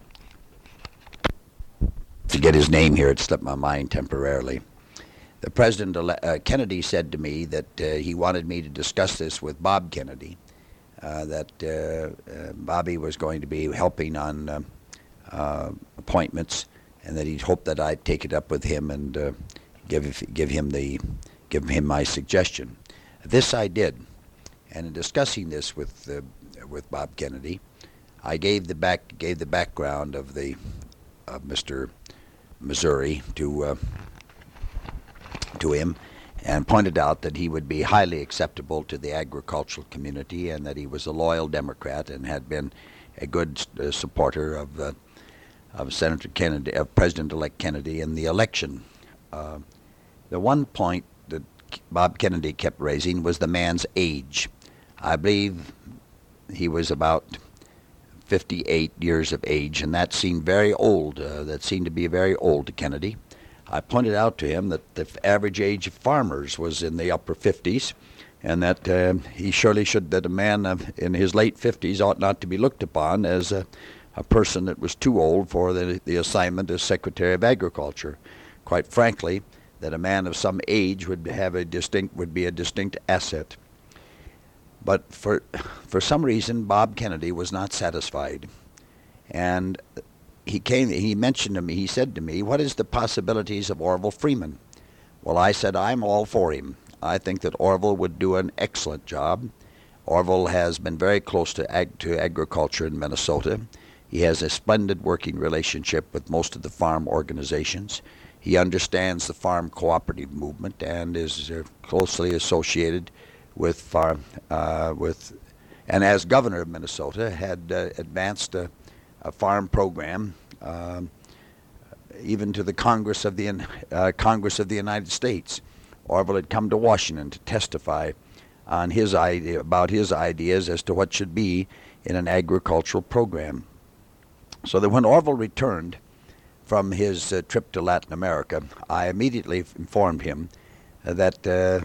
To get his name here, it slipped my mind temporarily. The Kennedy said to me that he wanted me to discuss this with Bob Kennedy, that Bobby was going to be helping on appointments, and that he'd hoped that I'd take it up with him and give him my suggestion. This I did, and in discussing this with Bob Kennedy, I gave the background of Mr. Missouri to him, and pointed out that he would be highly acceptable to the agricultural community, and that he was a loyal Democrat and had been a good supporter of Senator Kennedy, of President-elect Kennedy in the election. The one point that Bob Kennedy kept raising was the man's age. I believe he was about 58 years of age, and that seemed very old. That seemed to be very old to Kennedy. I pointed out to him that the average age of farmers was in the upper 50s, and that that a man in his late 50s ought not to be looked upon as a person that was too old for the assignment as Secretary of Agriculture. Quite frankly, that a man of some age would be a distinct asset. But for some reason, Bob Kennedy was not satisfied, and he mentioned to me, he said to me, "What is the possibilities of Orville Freeman?" Well, I said, I'm all for him. I think that Orville would do an excellent job. Orville has been very close to agriculture in Minnesota. He has a splendid working relationship with most of the farm organizations. He understands the farm cooperative movement and is closely associated with and as governor of Minnesota had advanced a farm program even to the Congress of the United States. Orville had come to Washington to testify on about his ideas as to what should be in an agricultural program. So that when Orville returned from his trip to Latin America, I immediately informed him that the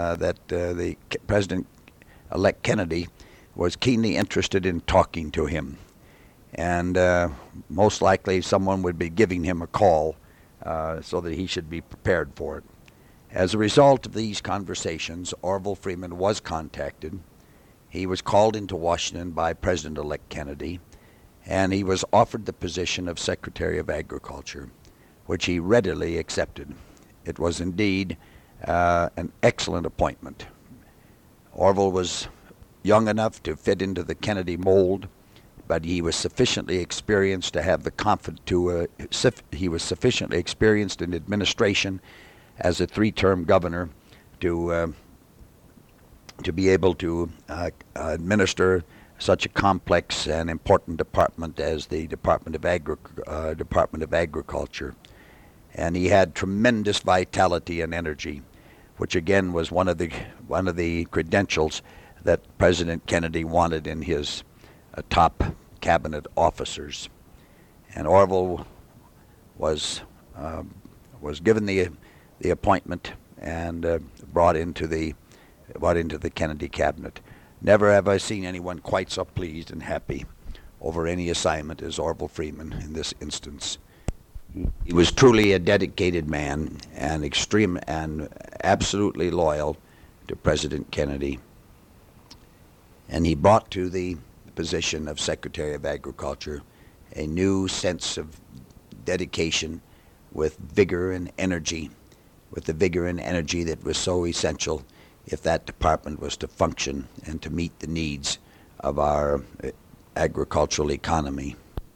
President-elect Kennedy was keenly interested in talking to him, and most likely someone would be giving him a call so that he should be prepared for it. As a result of these conversations, Orville Freeman was contacted. He was called into Washington by President-elect Kennedy, and he was offered the position of Secretary of Agriculture, which he readily accepted. It was indeed an excellent appointment. Orville was young enough to fit into the Kennedy mold, but he was sufficiently experienced to have he was sufficiently experienced in administration as a three-term governor to be able to administer such a complex and important department as the Department of Agriculture. And he had tremendous vitality and energy, which again was one of the credentials that President Kennedy wanted in his top cabinet officers. And Orville was given the appointment and brought into the Kennedy cabinet. Never have I seen anyone quite so pleased and happy over any assignment as Orville Freeman in this instance. He was truly a dedicated man and extreme and absolutely loyal to President Kennedy. And he brought to the position of Secretary of Agriculture a new sense of dedication with vigor and energy, with the vigor and energy that was so essential if that department was to function and to meet the needs of our agricultural economy.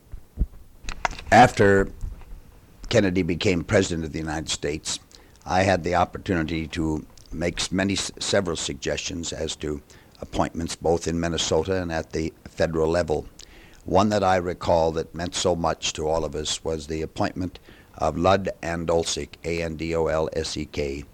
After Kennedy became President of the United States, I had the opportunity to make several suggestions as to appointments both in Minnesota and at the federal level. One that I recall that meant so much to all of us was the appointment of Lud Andolsek, Andolsek,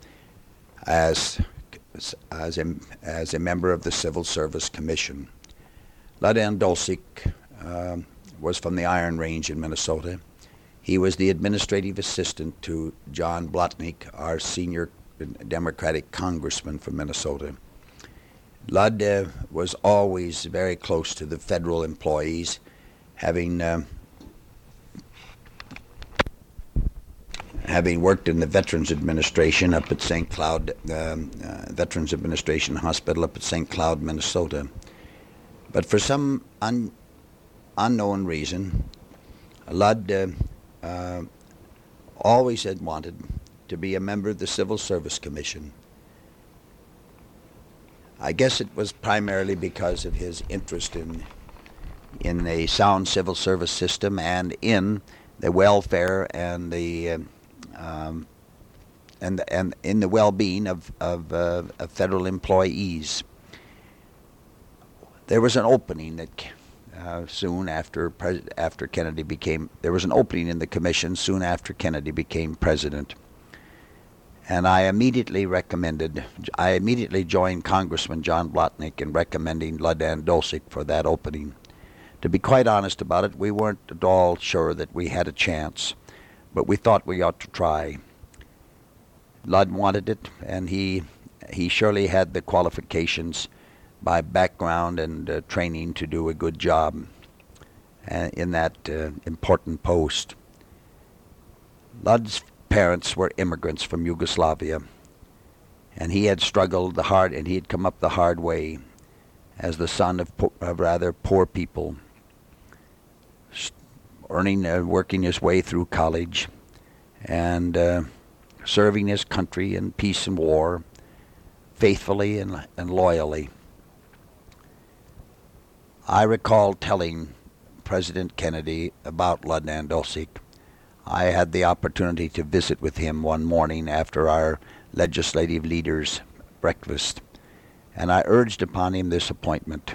as a member of the Civil Service Commission. Lud Andolsek was from the Iron Range in Minnesota. He was the administrative assistant to John Blotnick, our senior Democratic congressman from Minnesota. Lud was always very close to the federal employees, having worked in the Veterans Administration up at St. Cloud, Veterans Administration Hospital up at St. Cloud, Minnesota. But for some unknown reason, Ludd always had wanted to be a member of the Civil Service Commission. I guess it was primarily because of his interest in a sound civil service system and in the welfare and the and in the well-being of federal employees. There was an opening that soon after Kennedy became. There was an opening in the commission soon after Kennedy became president, and I immediately joined Congressman John Blotnick in recommending Lud Andolsik for that opening. To be quite honest about it, we weren't at all sure that we had a chance, but we thought we ought to try. Lud wanted it, and he surely had the qualifications by background and training to do a good job in that important post. Lud's parents were immigrants from Yugoslavia, and he had struggled hard, and he had come up the hard way as the son of rather poor people, working his way through college and serving his country in peace and war faithfully and loyally. I recall telling President Kennedy about Lud Andolsik. I had the opportunity to visit with him one morning after our legislative leaders' breakfast, and I urged upon him this appointment.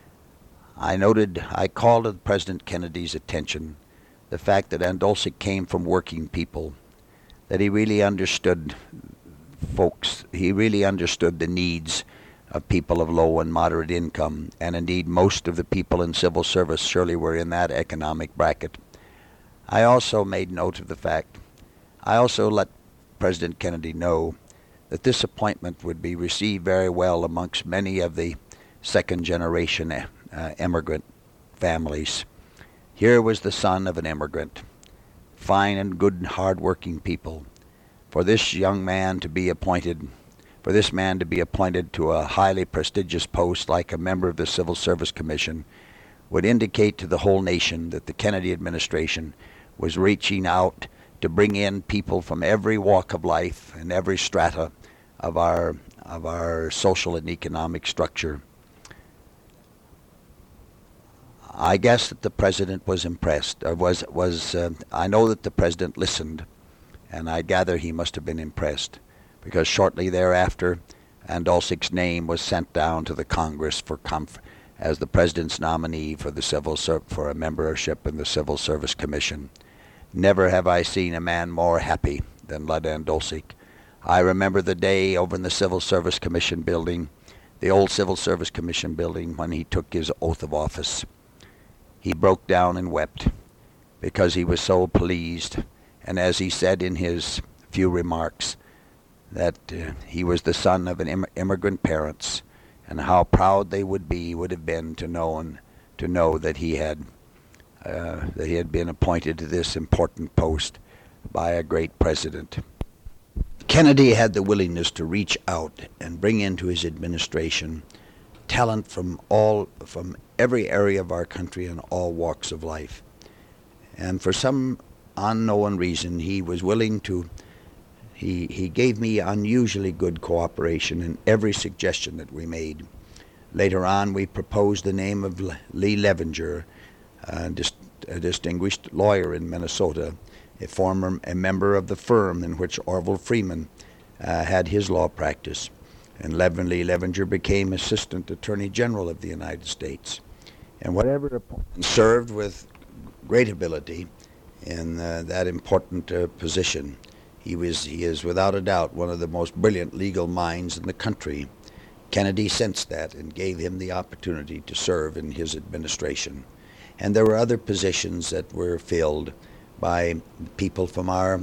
I called to President Kennedy's attention the fact that Andolsik came from working people, that he really understood folks, he really understood the needs of people of low and moderate income, and indeed most of the people in civil service surely were in that economic bracket. I also made note of the fact, I also let President Kennedy know that this appointment would be received very well amongst many of the second generation immigrant families. Here was the son of an immigrant, fine and good and hard-working people. For this man to be appointed to a highly prestigious post like a member of the Civil Service Commission would indicate to the whole nation that the Kennedy administration was reaching out to bring in people from every walk of life and every strata of our social and economic structure. I guess that the president was impressed. I know that the president listened, and I gather he must have been impressed, because shortly thereafter, Andolsik's name was sent down to the Congress as the president's nominee for a membership in the Civil Service Commission. Never have I seen a man more happy than Lud Andolsik. I remember the day over in the Civil Service Commission building, the old Civil Service Commission building, when he took his oath of office. He broke down and wept because he was so pleased, and as he said in his few remarks, that he was the son of an immigrant parents, and how proud they would have been to know that he had been appointed to this important post by a great president. Kennedy had the willingness to reach out and bring into his administration talent from every area of our country and all walks of life. And for some unknown reason, he was willing to. He gave me unusually good cooperation in every suggestion that we made. Later on, we proposed the name of Lee Levenger, a distinguished lawyer in Minnesota, a member of the firm in which Orville Freeman had his law practice. And Lee Levenger became Assistant Attorney General of the United States. And served with great ability in that important position. He is without a doubt one of the most brilliant legal minds in the country. Kennedy sensed that and gave him the opportunity to serve in his administration. And there were other positions that were filled by people from our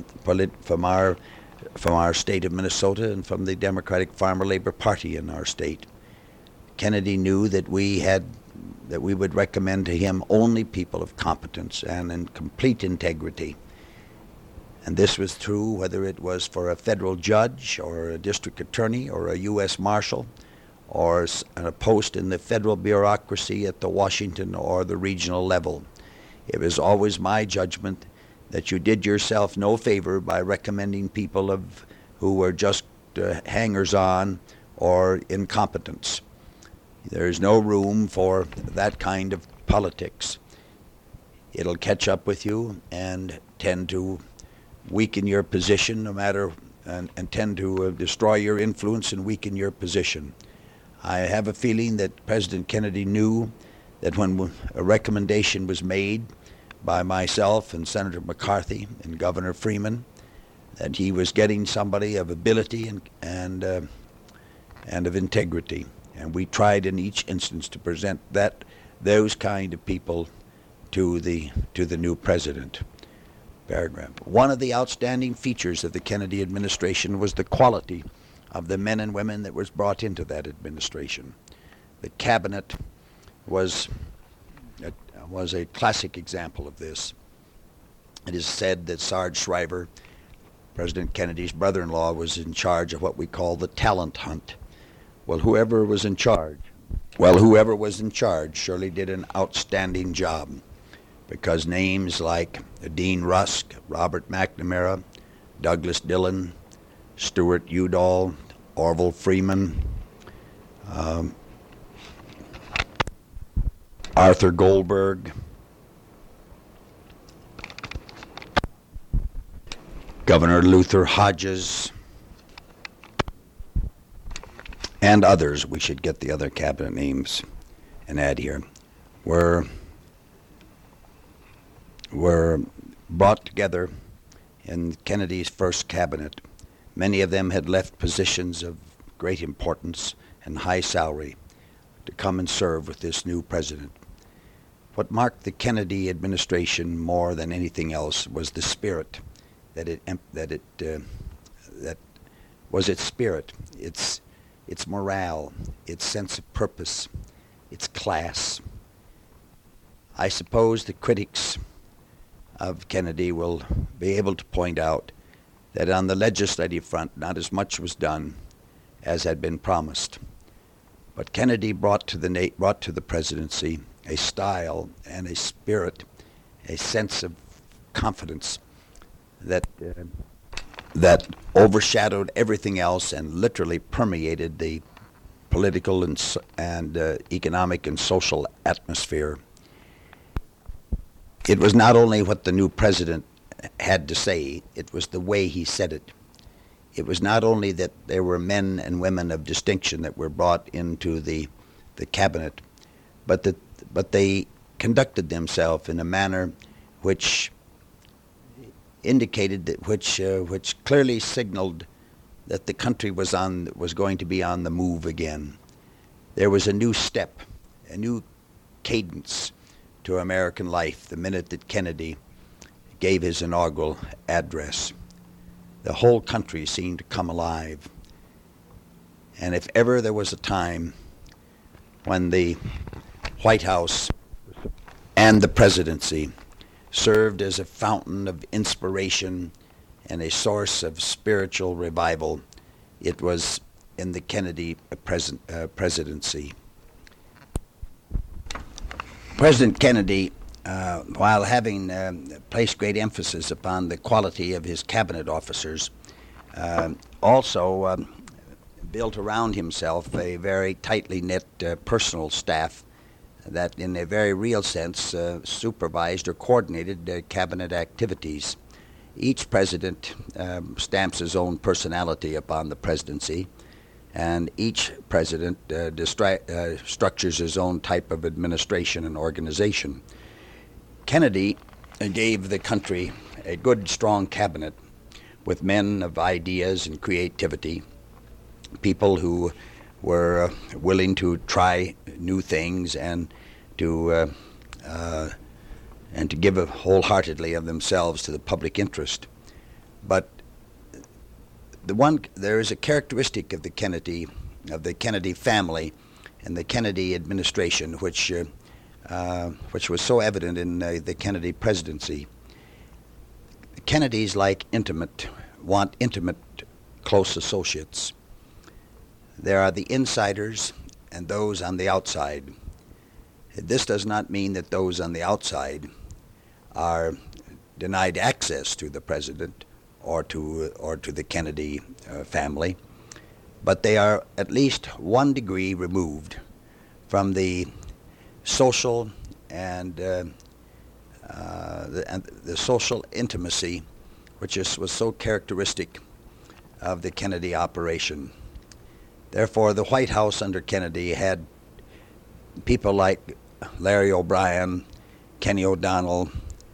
state of Minnesota and from the Democratic Farmer Labor Party in our state. Kennedy knew that we would recommend to him only people of competence and in complete integrity. And this was true whether it was for a federal judge or a district attorney or a U.S. Marshal or a post in the federal bureaucracy at the Washington or the regional level. It was always my judgment that you did yourself no favor by recommending people who were just hangers-on or incompetents. There's no room for that kind of politics. It'll catch up with you and tend to weaken your position and tend to destroy your influence and weaken your position. I have a feeling that President Kennedy knew that when a recommendation was made by myself and Senator McCarthy and Governor Freeman, that he was getting somebody of ability and of integrity. And we tried in each instance to present those kind of people to the new president. Paragraph. One of the outstanding features of the Kennedy administration was the quality of the men and women that was brought into that administration. The cabinet was a classic example of this. It is said that Sarge Shriver, President Kennedy's brother-in-law, was in charge of what we call the talent hunt. Well, whoever was in charge surely did an outstanding job, because names like Dean Rusk, Robert McNamara, Douglas Dillon, Stuart Udall, Orville Freeman, Arthur Goldberg, Governor Luther Hodges, and others, we should get the other cabinet names and add here, were brought together in Kennedy's first cabinet. Many of them had left positions of great importance and high salary to come and serve with this new president. What marked the Kennedy administration more than anything else was the spirit that was its spirit, its morale, its sense of purpose, its class. I suppose the critics of Kennedy will be able to point out that on the legislative front, not as much was done as had been promised. But Kennedy brought to the presidency a style and a spirit, a sense of confidence that overshadowed everything else and literally permeated the political and economic and social atmosphere. It was not only what the new president had to say, it was the way he said it. It was not only that there were men and women of distinction that were brought into the cabinet, but they conducted themselves in a manner which indicated that which clearly signaled that the country was going to be on the move again. There was a new step, a new cadence to American life the minute that Kennedy gave his inaugural address. The whole country seemed to come alive. And if ever there was a time when the White House and the presidency served as a fountain of inspiration and a source of spiritual revival, it was in the Kennedy presidency. President Kennedy, while having placed great emphasis upon the quality of his cabinet officers, also built around himself a very tightly knit personal staff that in a very real sense supervised or coordinated cabinet activities. Each president stamps his own personality upon the presidency, and each president structures his own type of administration and organization. Kennedy gave the country a good, strong cabinet with men of ideas and creativity, people who were willing to try new things and to give wholeheartedly of themselves to the public interest. But there is a characteristic of the Kennedy family and the Kennedy administration which was so evident in the Kennedy presidency. The Kennedys want intimate, close associates. There are the insiders and those on the outside. This does not mean that those on the outside are denied access to the president or to the Kennedy family, but they are at least 1 degree removed from the social and the social intimacy which was so characteristic of the Kennedy operation. Therefore, the White House under Kennedy had people like Larry O'Brien, Kenny O'Donnell,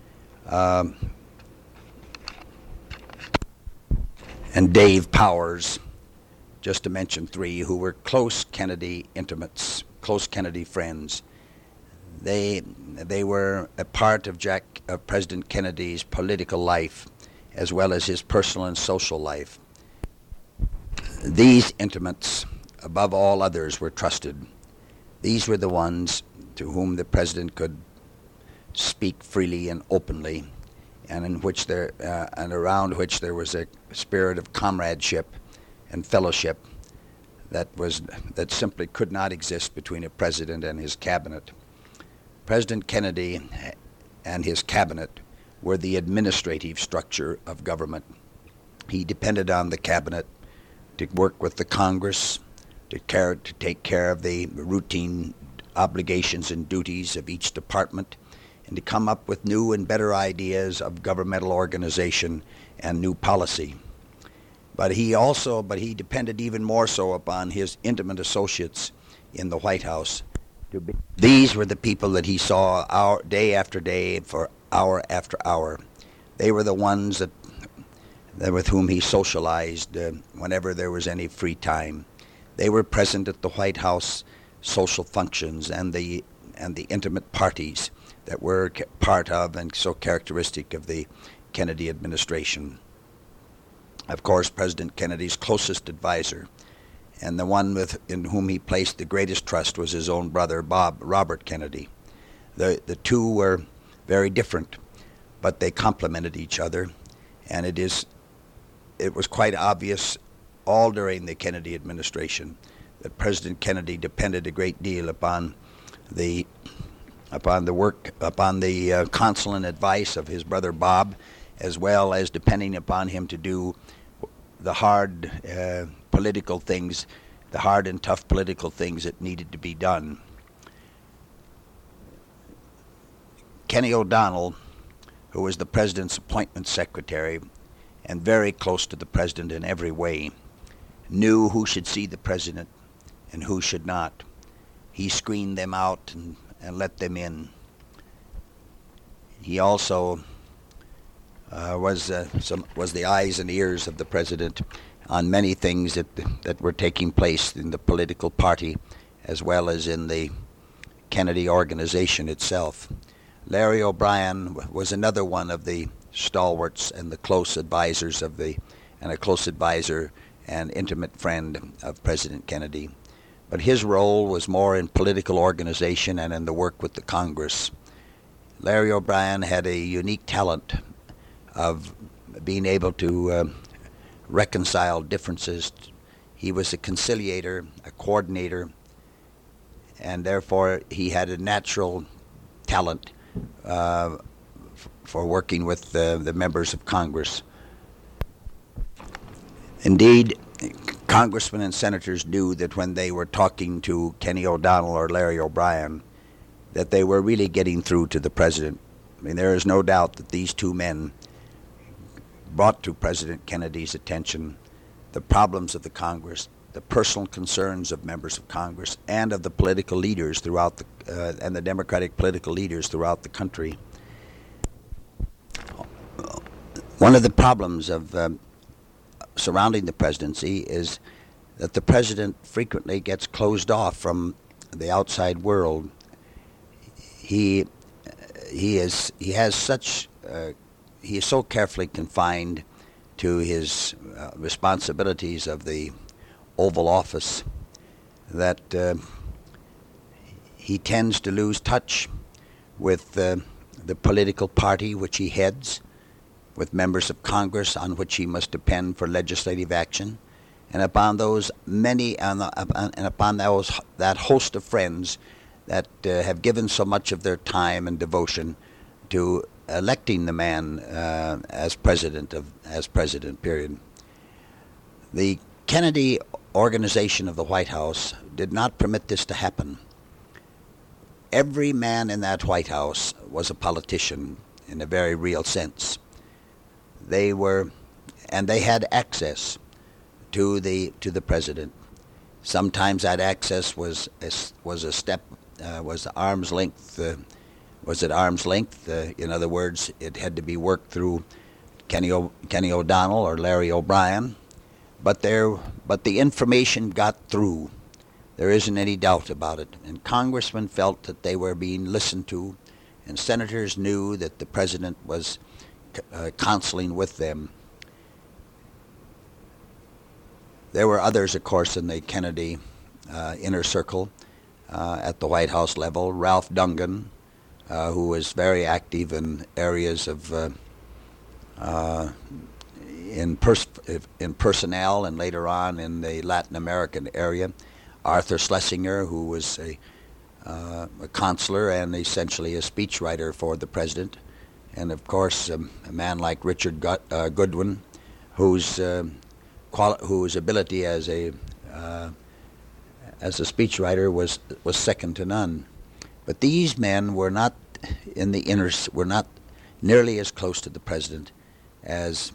and Dave Powers, just to mention three, who were close Kennedy intimates, close Kennedy friends. They were a part of President Kennedy's political life, as well as his personal and social life. These intimates, above all others, were trusted. These were the ones to whom the president could speak freely and openly, and and around which there was a spirit of comradeship and fellowship that simply could not exist between a president and his cabinet. President Kennedy and his cabinet were the administrative structure of government. He depended on the cabinet to work with the Congress, to take care of the routine obligations and duties of each department, and to come up with new and better ideas of governmental organization and new policy. But he depended even more so upon his intimate associates in the White House. These were the people that he saw day after day for hour after hour. They were the ones that with whom he socialized whenever there was any free time. They were present at the White House social functions and the intimate parties that were part of and so characteristic of the Kennedy administration. Of course, President Kennedy's closest advisor, and the one in whom he placed the greatest trust, was his own brother, Robert Kennedy. The two were very different, but they complemented each other, and it was quite obvious all during the Kennedy administration that President Kennedy depended a great deal upon the counsel and advice of his brother Bob, as well as depending upon him to do the hard political things, the hard and tough political things that needed to be done. Kenny O'Donnell, who was the president's appointment secretary and very close to the president in every way, knew who should see the president and who should not. He screened them out and let them in. He also was the eyes and ears of the president on many things that were taking place in the political party as well as in the Kennedy organization itself. Larry O'Brien was another one of the stalwarts and the close advisors and a close advisor and intimate friend of President Kennedy. But his role was more in political organization and in the work with the Congress. Larry O'Brien had a unique talent of being able to reconcile differences. He was a conciliator, a coordinator, and therefore he had a natural talent for working with the members of Congress. Indeed, congressmen and senators knew that when they were talking to Kenny O'Donnell or Larry O'Brien, that they were really getting through to the president. I mean, there is no doubt that these two men brought to President Kennedy's attention the problems of the Congress, the personal concerns of members of Congress, and of the political leaders throughout and the Democratic political leaders throughout the country. One of the problems of surrounding the presidency is that the president frequently gets closed off from the outside world. He is so carefully confined to his responsibilities of the Oval Office that he tends to lose touch with the political party which he heads, with members of Congress on which he must depend for legislative action, and upon those that host of friends that have given so much of their time and devotion to electing the man as president. Period. The Kennedy organization of the White House did not permit this to happen. Every man in that White House was a politician in a very real sense. They were, and they had access to the president. Sometimes that access was a step, was arm's length. Was at arm's length. In other words, it had to be worked through Kenny O'Donnell or Larry O'Brien. But the information got through. There isn't any doubt about it. And congressmen felt that they were being listened to, and senators knew that the president was counseling with them. There were others, of course, in the Kennedy inner circle at the White House level. Ralph Dungan, who was very active in areas of in personnel and later on in the Latin American area. Arthur Schlesinger, who was a consular and essentially a speechwriter for the president. And of course, a man like Richard Goodwin, whose ability as a speechwriter was second to none. But these men were not were not nearly as close to the president as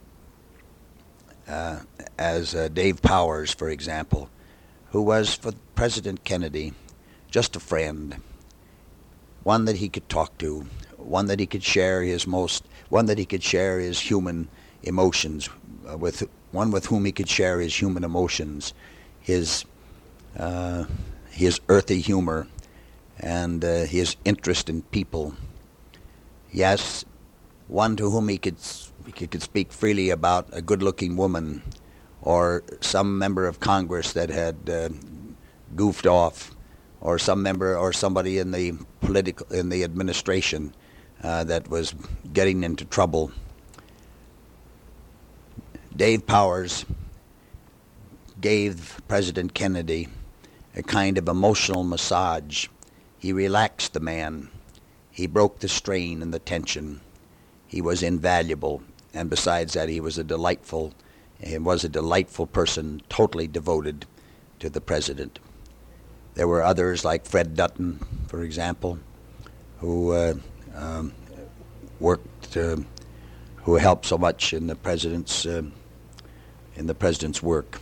Dave Powers, for example, who was for President Kennedy just a friend, one that he could talk to, one that he could share his human emotions with, one with whom he could share his human emotions, his earthy humor, and his interest in people. Yes, one to whom he could speak freely about a good-looking woman or some member of Congress that had goofed off, or some member or somebody in the administration that was getting into trouble. Dave Powers gave President Kennedy a kind of emotional massage. He relaxed the man. He broke the strain and the tension. He was invaluable, and besides that, he was a delightful person, totally devoted to the president. There were others like Fred Dutton, for example, who who helped so much in the president's work.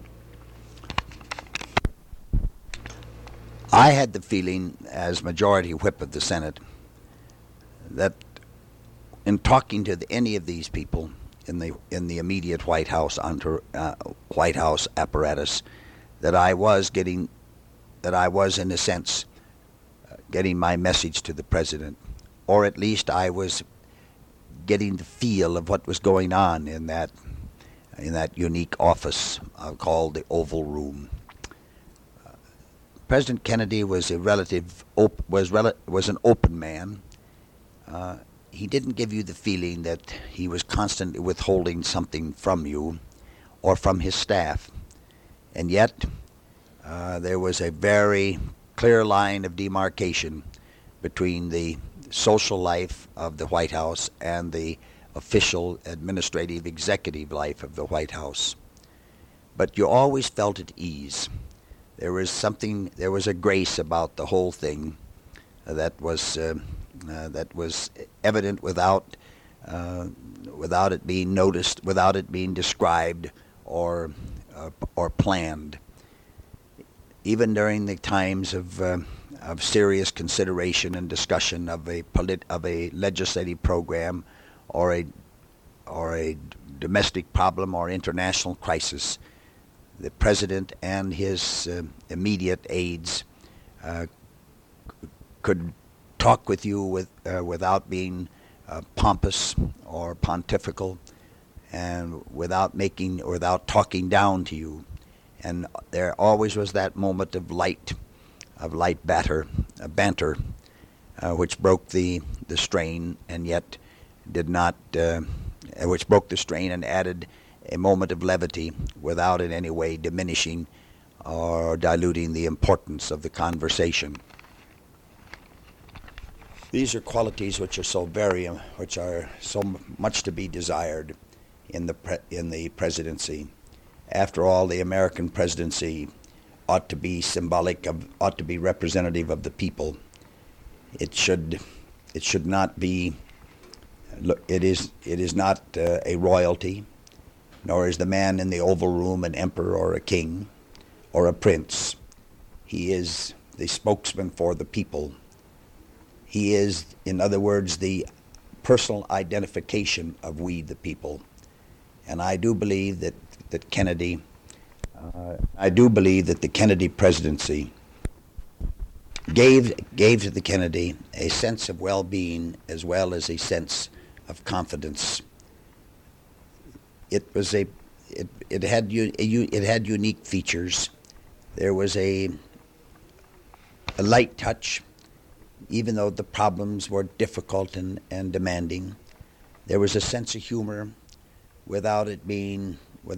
I had the feeling, as Majority Whip of the Senate, that in talking to any of these people in the immediate White House White House apparatus, that I was in a sense getting my message to the president, or at least I was getting the feel of what was going on in that unique office called the Oval Room. President Kennedy was was an open man. He didn't give you the feeling that he was constantly withholding something from you or from his staff. And yet, there was a very clear line of demarcation between the social life of the White House and the official, administrative, executive life of the White House. But you always felt at ease. There was a grace about the whole thing that was evident without it being noticed, without it being described or planned. Even during the times of serious consideration and discussion of a legislative program or a domestic problem or international crisis, the president and his immediate aides could talk with you without being pompous or pontifical, and without talking down to you. And there always was that moment of light banter, which broke the strain, and yet did not, which broke the strain and added a moment of levity without in any way diminishing or diluting the importance of the conversation. These are qualities which are which are so much to be desired in the presidency. After all, the American presidency ought to be ought to be representative of the people. It should not be. It is not a royalty, nor is the man in the Oval Room an emperor or a king or a prince. He is the spokesman for the people. He is, in other words, the personal identification of we the people. And I do believe that the Kennedy presidency gave to the Kennedy a sense of well-being as well as a sense of confidence. It had unique features. There was a light touch, even though the problems were difficult and demanding. There was a sense of humor without it being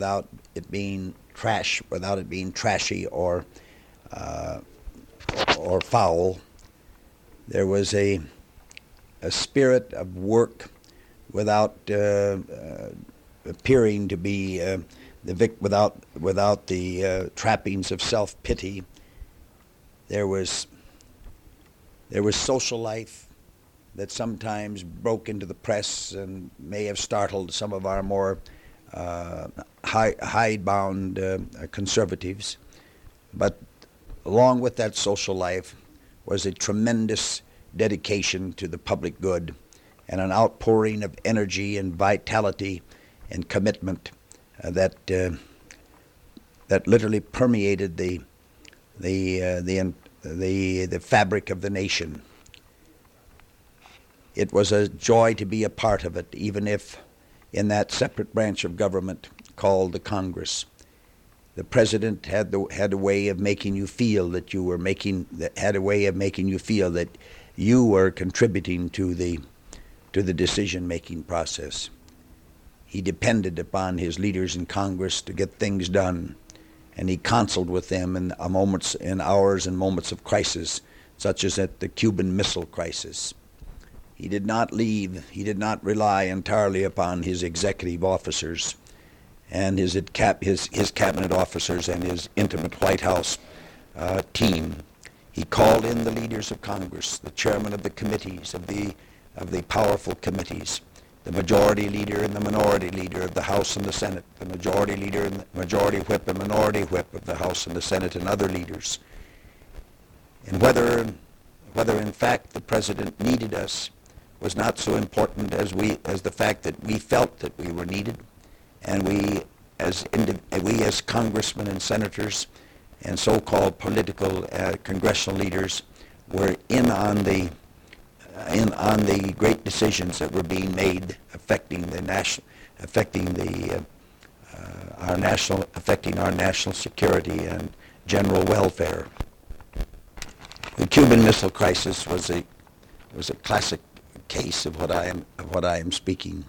trashy or foul. There was a spirit of work without appearing to be without the trappings of self-pity. There was social life that sometimes broke into the press and may have startled some of our more hidebound conservatives. But along with that social life was a tremendous dedication to the public good and an outpouring of energy and vitality and commitment that literally permeated the fabric of the nation. It was a joy to be a part of it, even if in that separate branch of government called the Congress. The president had a way of making you feel that you were contributing to the decision-making process. He depended upon his leaders in Congress to get things done, and he counseled with them in hours and moments of crisis, such as at the Cuban Missile Crisis. He did not rely entirely upon his executive officers and his cabinet officers and his intimate White House team. He called in the leaders of Congress, the chairman of the committees, of the powerful committees, the majority leader and the minority leader of the House and the Senate, the majority leader and the majority whip and minority whip of the House and the Senate, and other leaders. And whether in fact the president needed us was not so important as the fact that we felt that we were needed, and we as congressmen and senators and so-called political congressional leaders were in on the great decisions that were being made affecting our national security and general welfare. The Cuban Missile Crisis was a classic case of what I am speaking.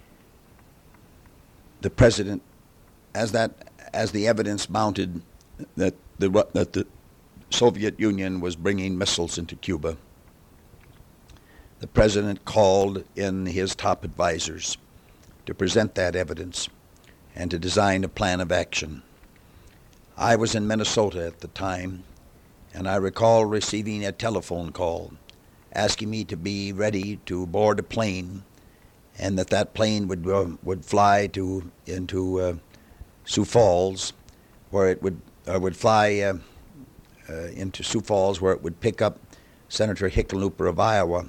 The president, as the evidence mounted that the Soviet Union was bringing missiles into Cuba, the president called in his top advisors to present that evidence and to design a plan of action. I was in Minnesota at the time, and I recall receiving a telephone call asking me to be ready to board a plane, and that plane would fly into Sioux Falls, where it would fly into Sioux Falls, where it would pick up Senator Hickenlooper of Iowa,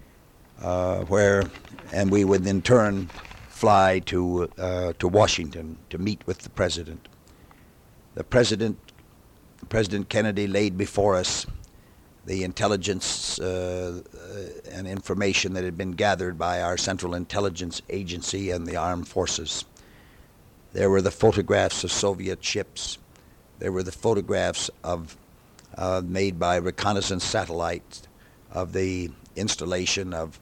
and we would in turn fly to Washington to meet with the president. President Kennedy laid before us the intelligence and information that had been gathered by our Central Intelligence Agency and the armed forces. There were the photographs of Soviet ships. There were the photographs made by reconnaissance satellites of the installation of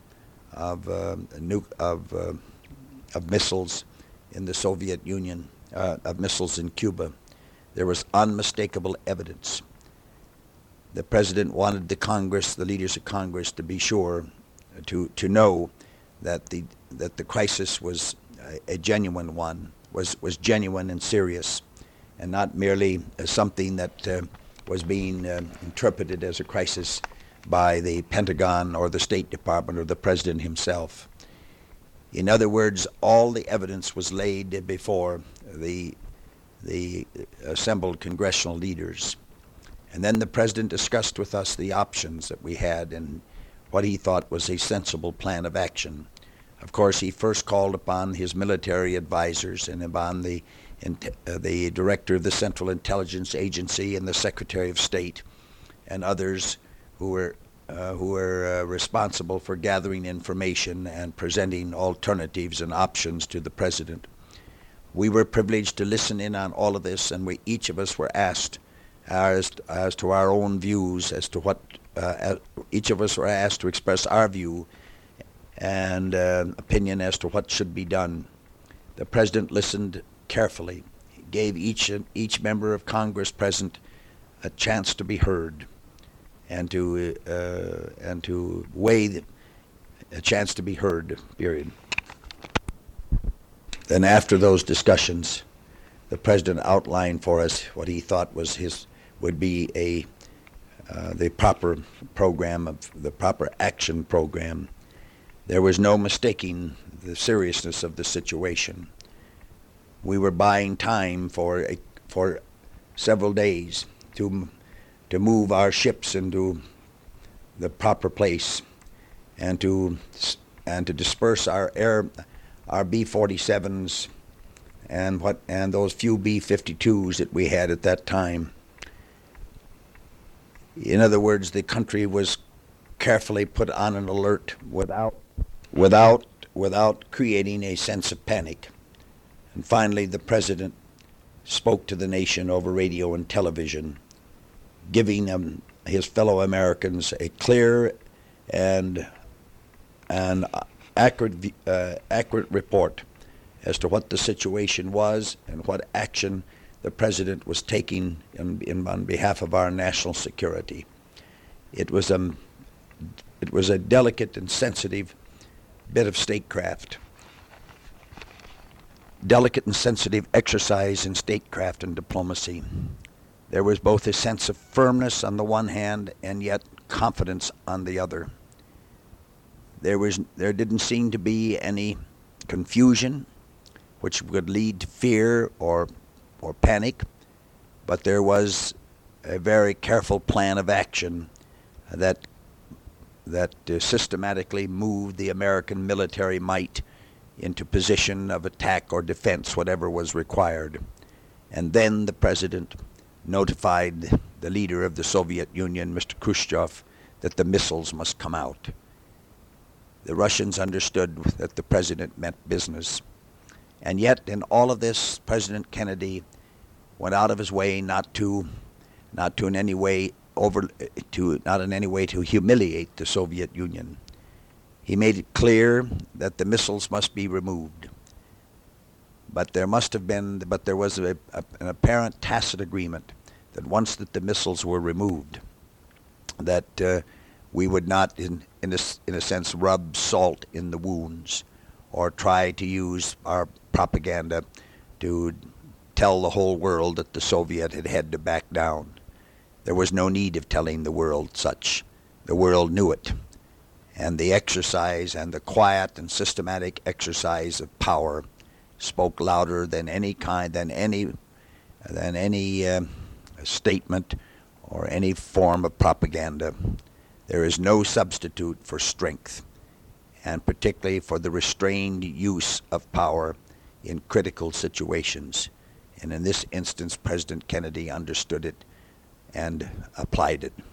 missiles in the Soviet Union, of missiles in Cuba. There was unmistakable evidence. The president wanted the leaders of Congress, to be sure to know that the crisis was a genuine one, was genuine and serious, and not merely something that was being interpreted as a crisis by the Pentagon or the State Department or the President himself. In other words, all the evidence was laid before the assembled congressional leaders. And then the President discussed with us the options that we had and what he thought was a sensible plan of action. Of course, he first called upon his military advisors and upon the director of the Central Intelligence Agency and the Secretary of State and others who were responsible for gathering information and presenting alternatives and options to the President. We were privileged to listen in on all of this, and each of us were asked as to our own views, as to what each of us were asked to express our view and opinion as to what should be done. The President listened carefully. He gave each member of Congress present a chance to be heard and to weigh a chance to be heard, period. Then after those discussions, the President outlined for us what he thought would be the proper program, the proper action program. There was no mistaking the seriousness of the situation. We were buying time for several days to move our ships into the proper place and to disperse our B-47s and those few B-52s that we had at that time. In other words, the country was carefully put on an alert without creating a sense of panic. And finally, the President spoke to the nation over radio and television, giving his fellow Americans a clear and accurate report as to what the situation was and what action the President was taking on behalf of our national security. It was a delicate and sensitive bit of statecraft, delicate and sensitive exercise in statecraft and diplomacy. There was both a sense of firmness on the one hand and yet confidence on the other. There didn't seem to be any confusion which would lead to fear or panic, but there was a very careful plan of action that systematically moved the American military might into position of attack or defense, whatever was required. And then the President notified the leader of the Soviet Union, Mr. Khrushchev, that the missiles must come out. The Russians understood that the President meant business. And yet, in all of this, President Kennedy went out of his way not in any way to humiliate the Soviet Union. He made it clear that the missiles must be removed. But there was an apparent tacit agreement that once that the missiles were removed, that we would not, in a sense, rub salt in the wounds or try to use our propaganda to tell the whole world that the Soviet had to back down. There was no need of telling the world such. The world knew it. And the exercise and the quiet and systematic exercise of power spoke louder than any statement or any form of propaganda. There is no substitute for strength, and particularly for the restrained use of power in critical situations. And in this instance, President Kennedy understood it and applied it.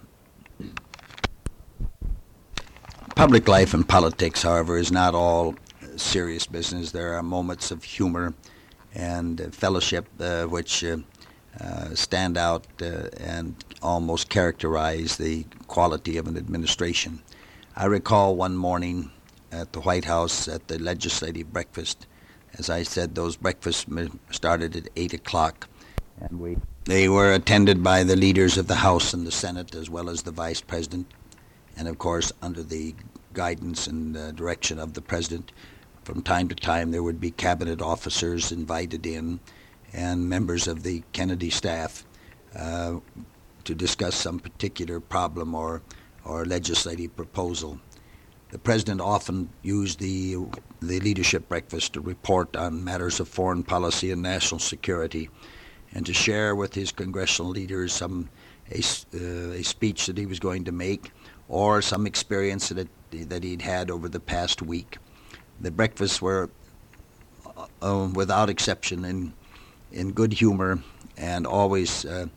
Public life and politics, however, is not all serious business. There are moments of humor and fellowship which stand out and almost characterize the quality of an administration. I recall one morning at the White House at the legislative breakfast. As I said, those breakfasts started at 8 o'clock, and they were attended by the leaders of the House and the Senate, as well as the Vice President, and of course under the guidance and direction of the President. From time to time, there would be cabinet officers invited in and members of the Kennedy staff to discuss some particular problem or legislative proposal. The President often used the leadership breakfast to report on matters of foreign policy and national security, and to share with his congressional leaders a speech that he was going to make, or some experience that he'd had over the past week. The breakfasts were, without exception, in good humor, and always a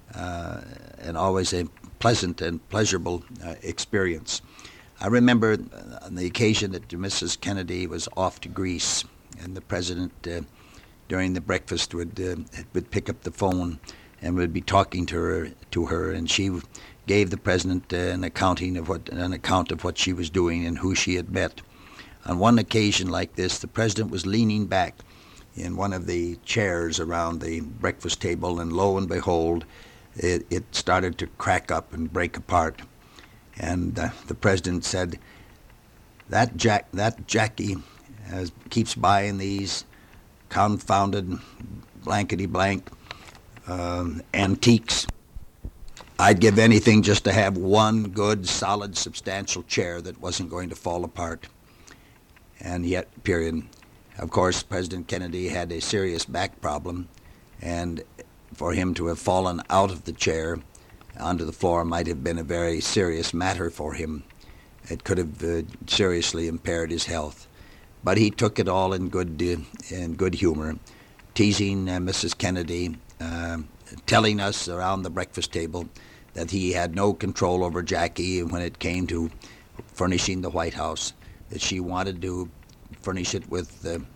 pleasant and pleasurable experience. I remember on the occasion that Mrs. Kennedy was off to Greece, and the President during the breakfast would pick up the phone and would be talking to her, and she gave the President an account of what she was doing and who she had met. On one occasion like this, the President was leaning back in one of the chairs around the breakfast table, and lo and behold, it started to crack up and break apart. And the President said, that Jackie keeps buying these confounded blankety-blank antiques. I'd give anything just to have one good, solid, substantial chair that wasn't going to fall apart. And yet, period. Of course, President Kennedy had a serious back problem, and for him to have fallen out of the chair onto the floor might have been a very serious matter for him. It could have seriously impaired his health. But he took it all in good humor, teasing Mrs. Kennedy, telling us around the breakfast table that he had no control over Jackie when it came to furnishing the White House, that she wanted to furnish it with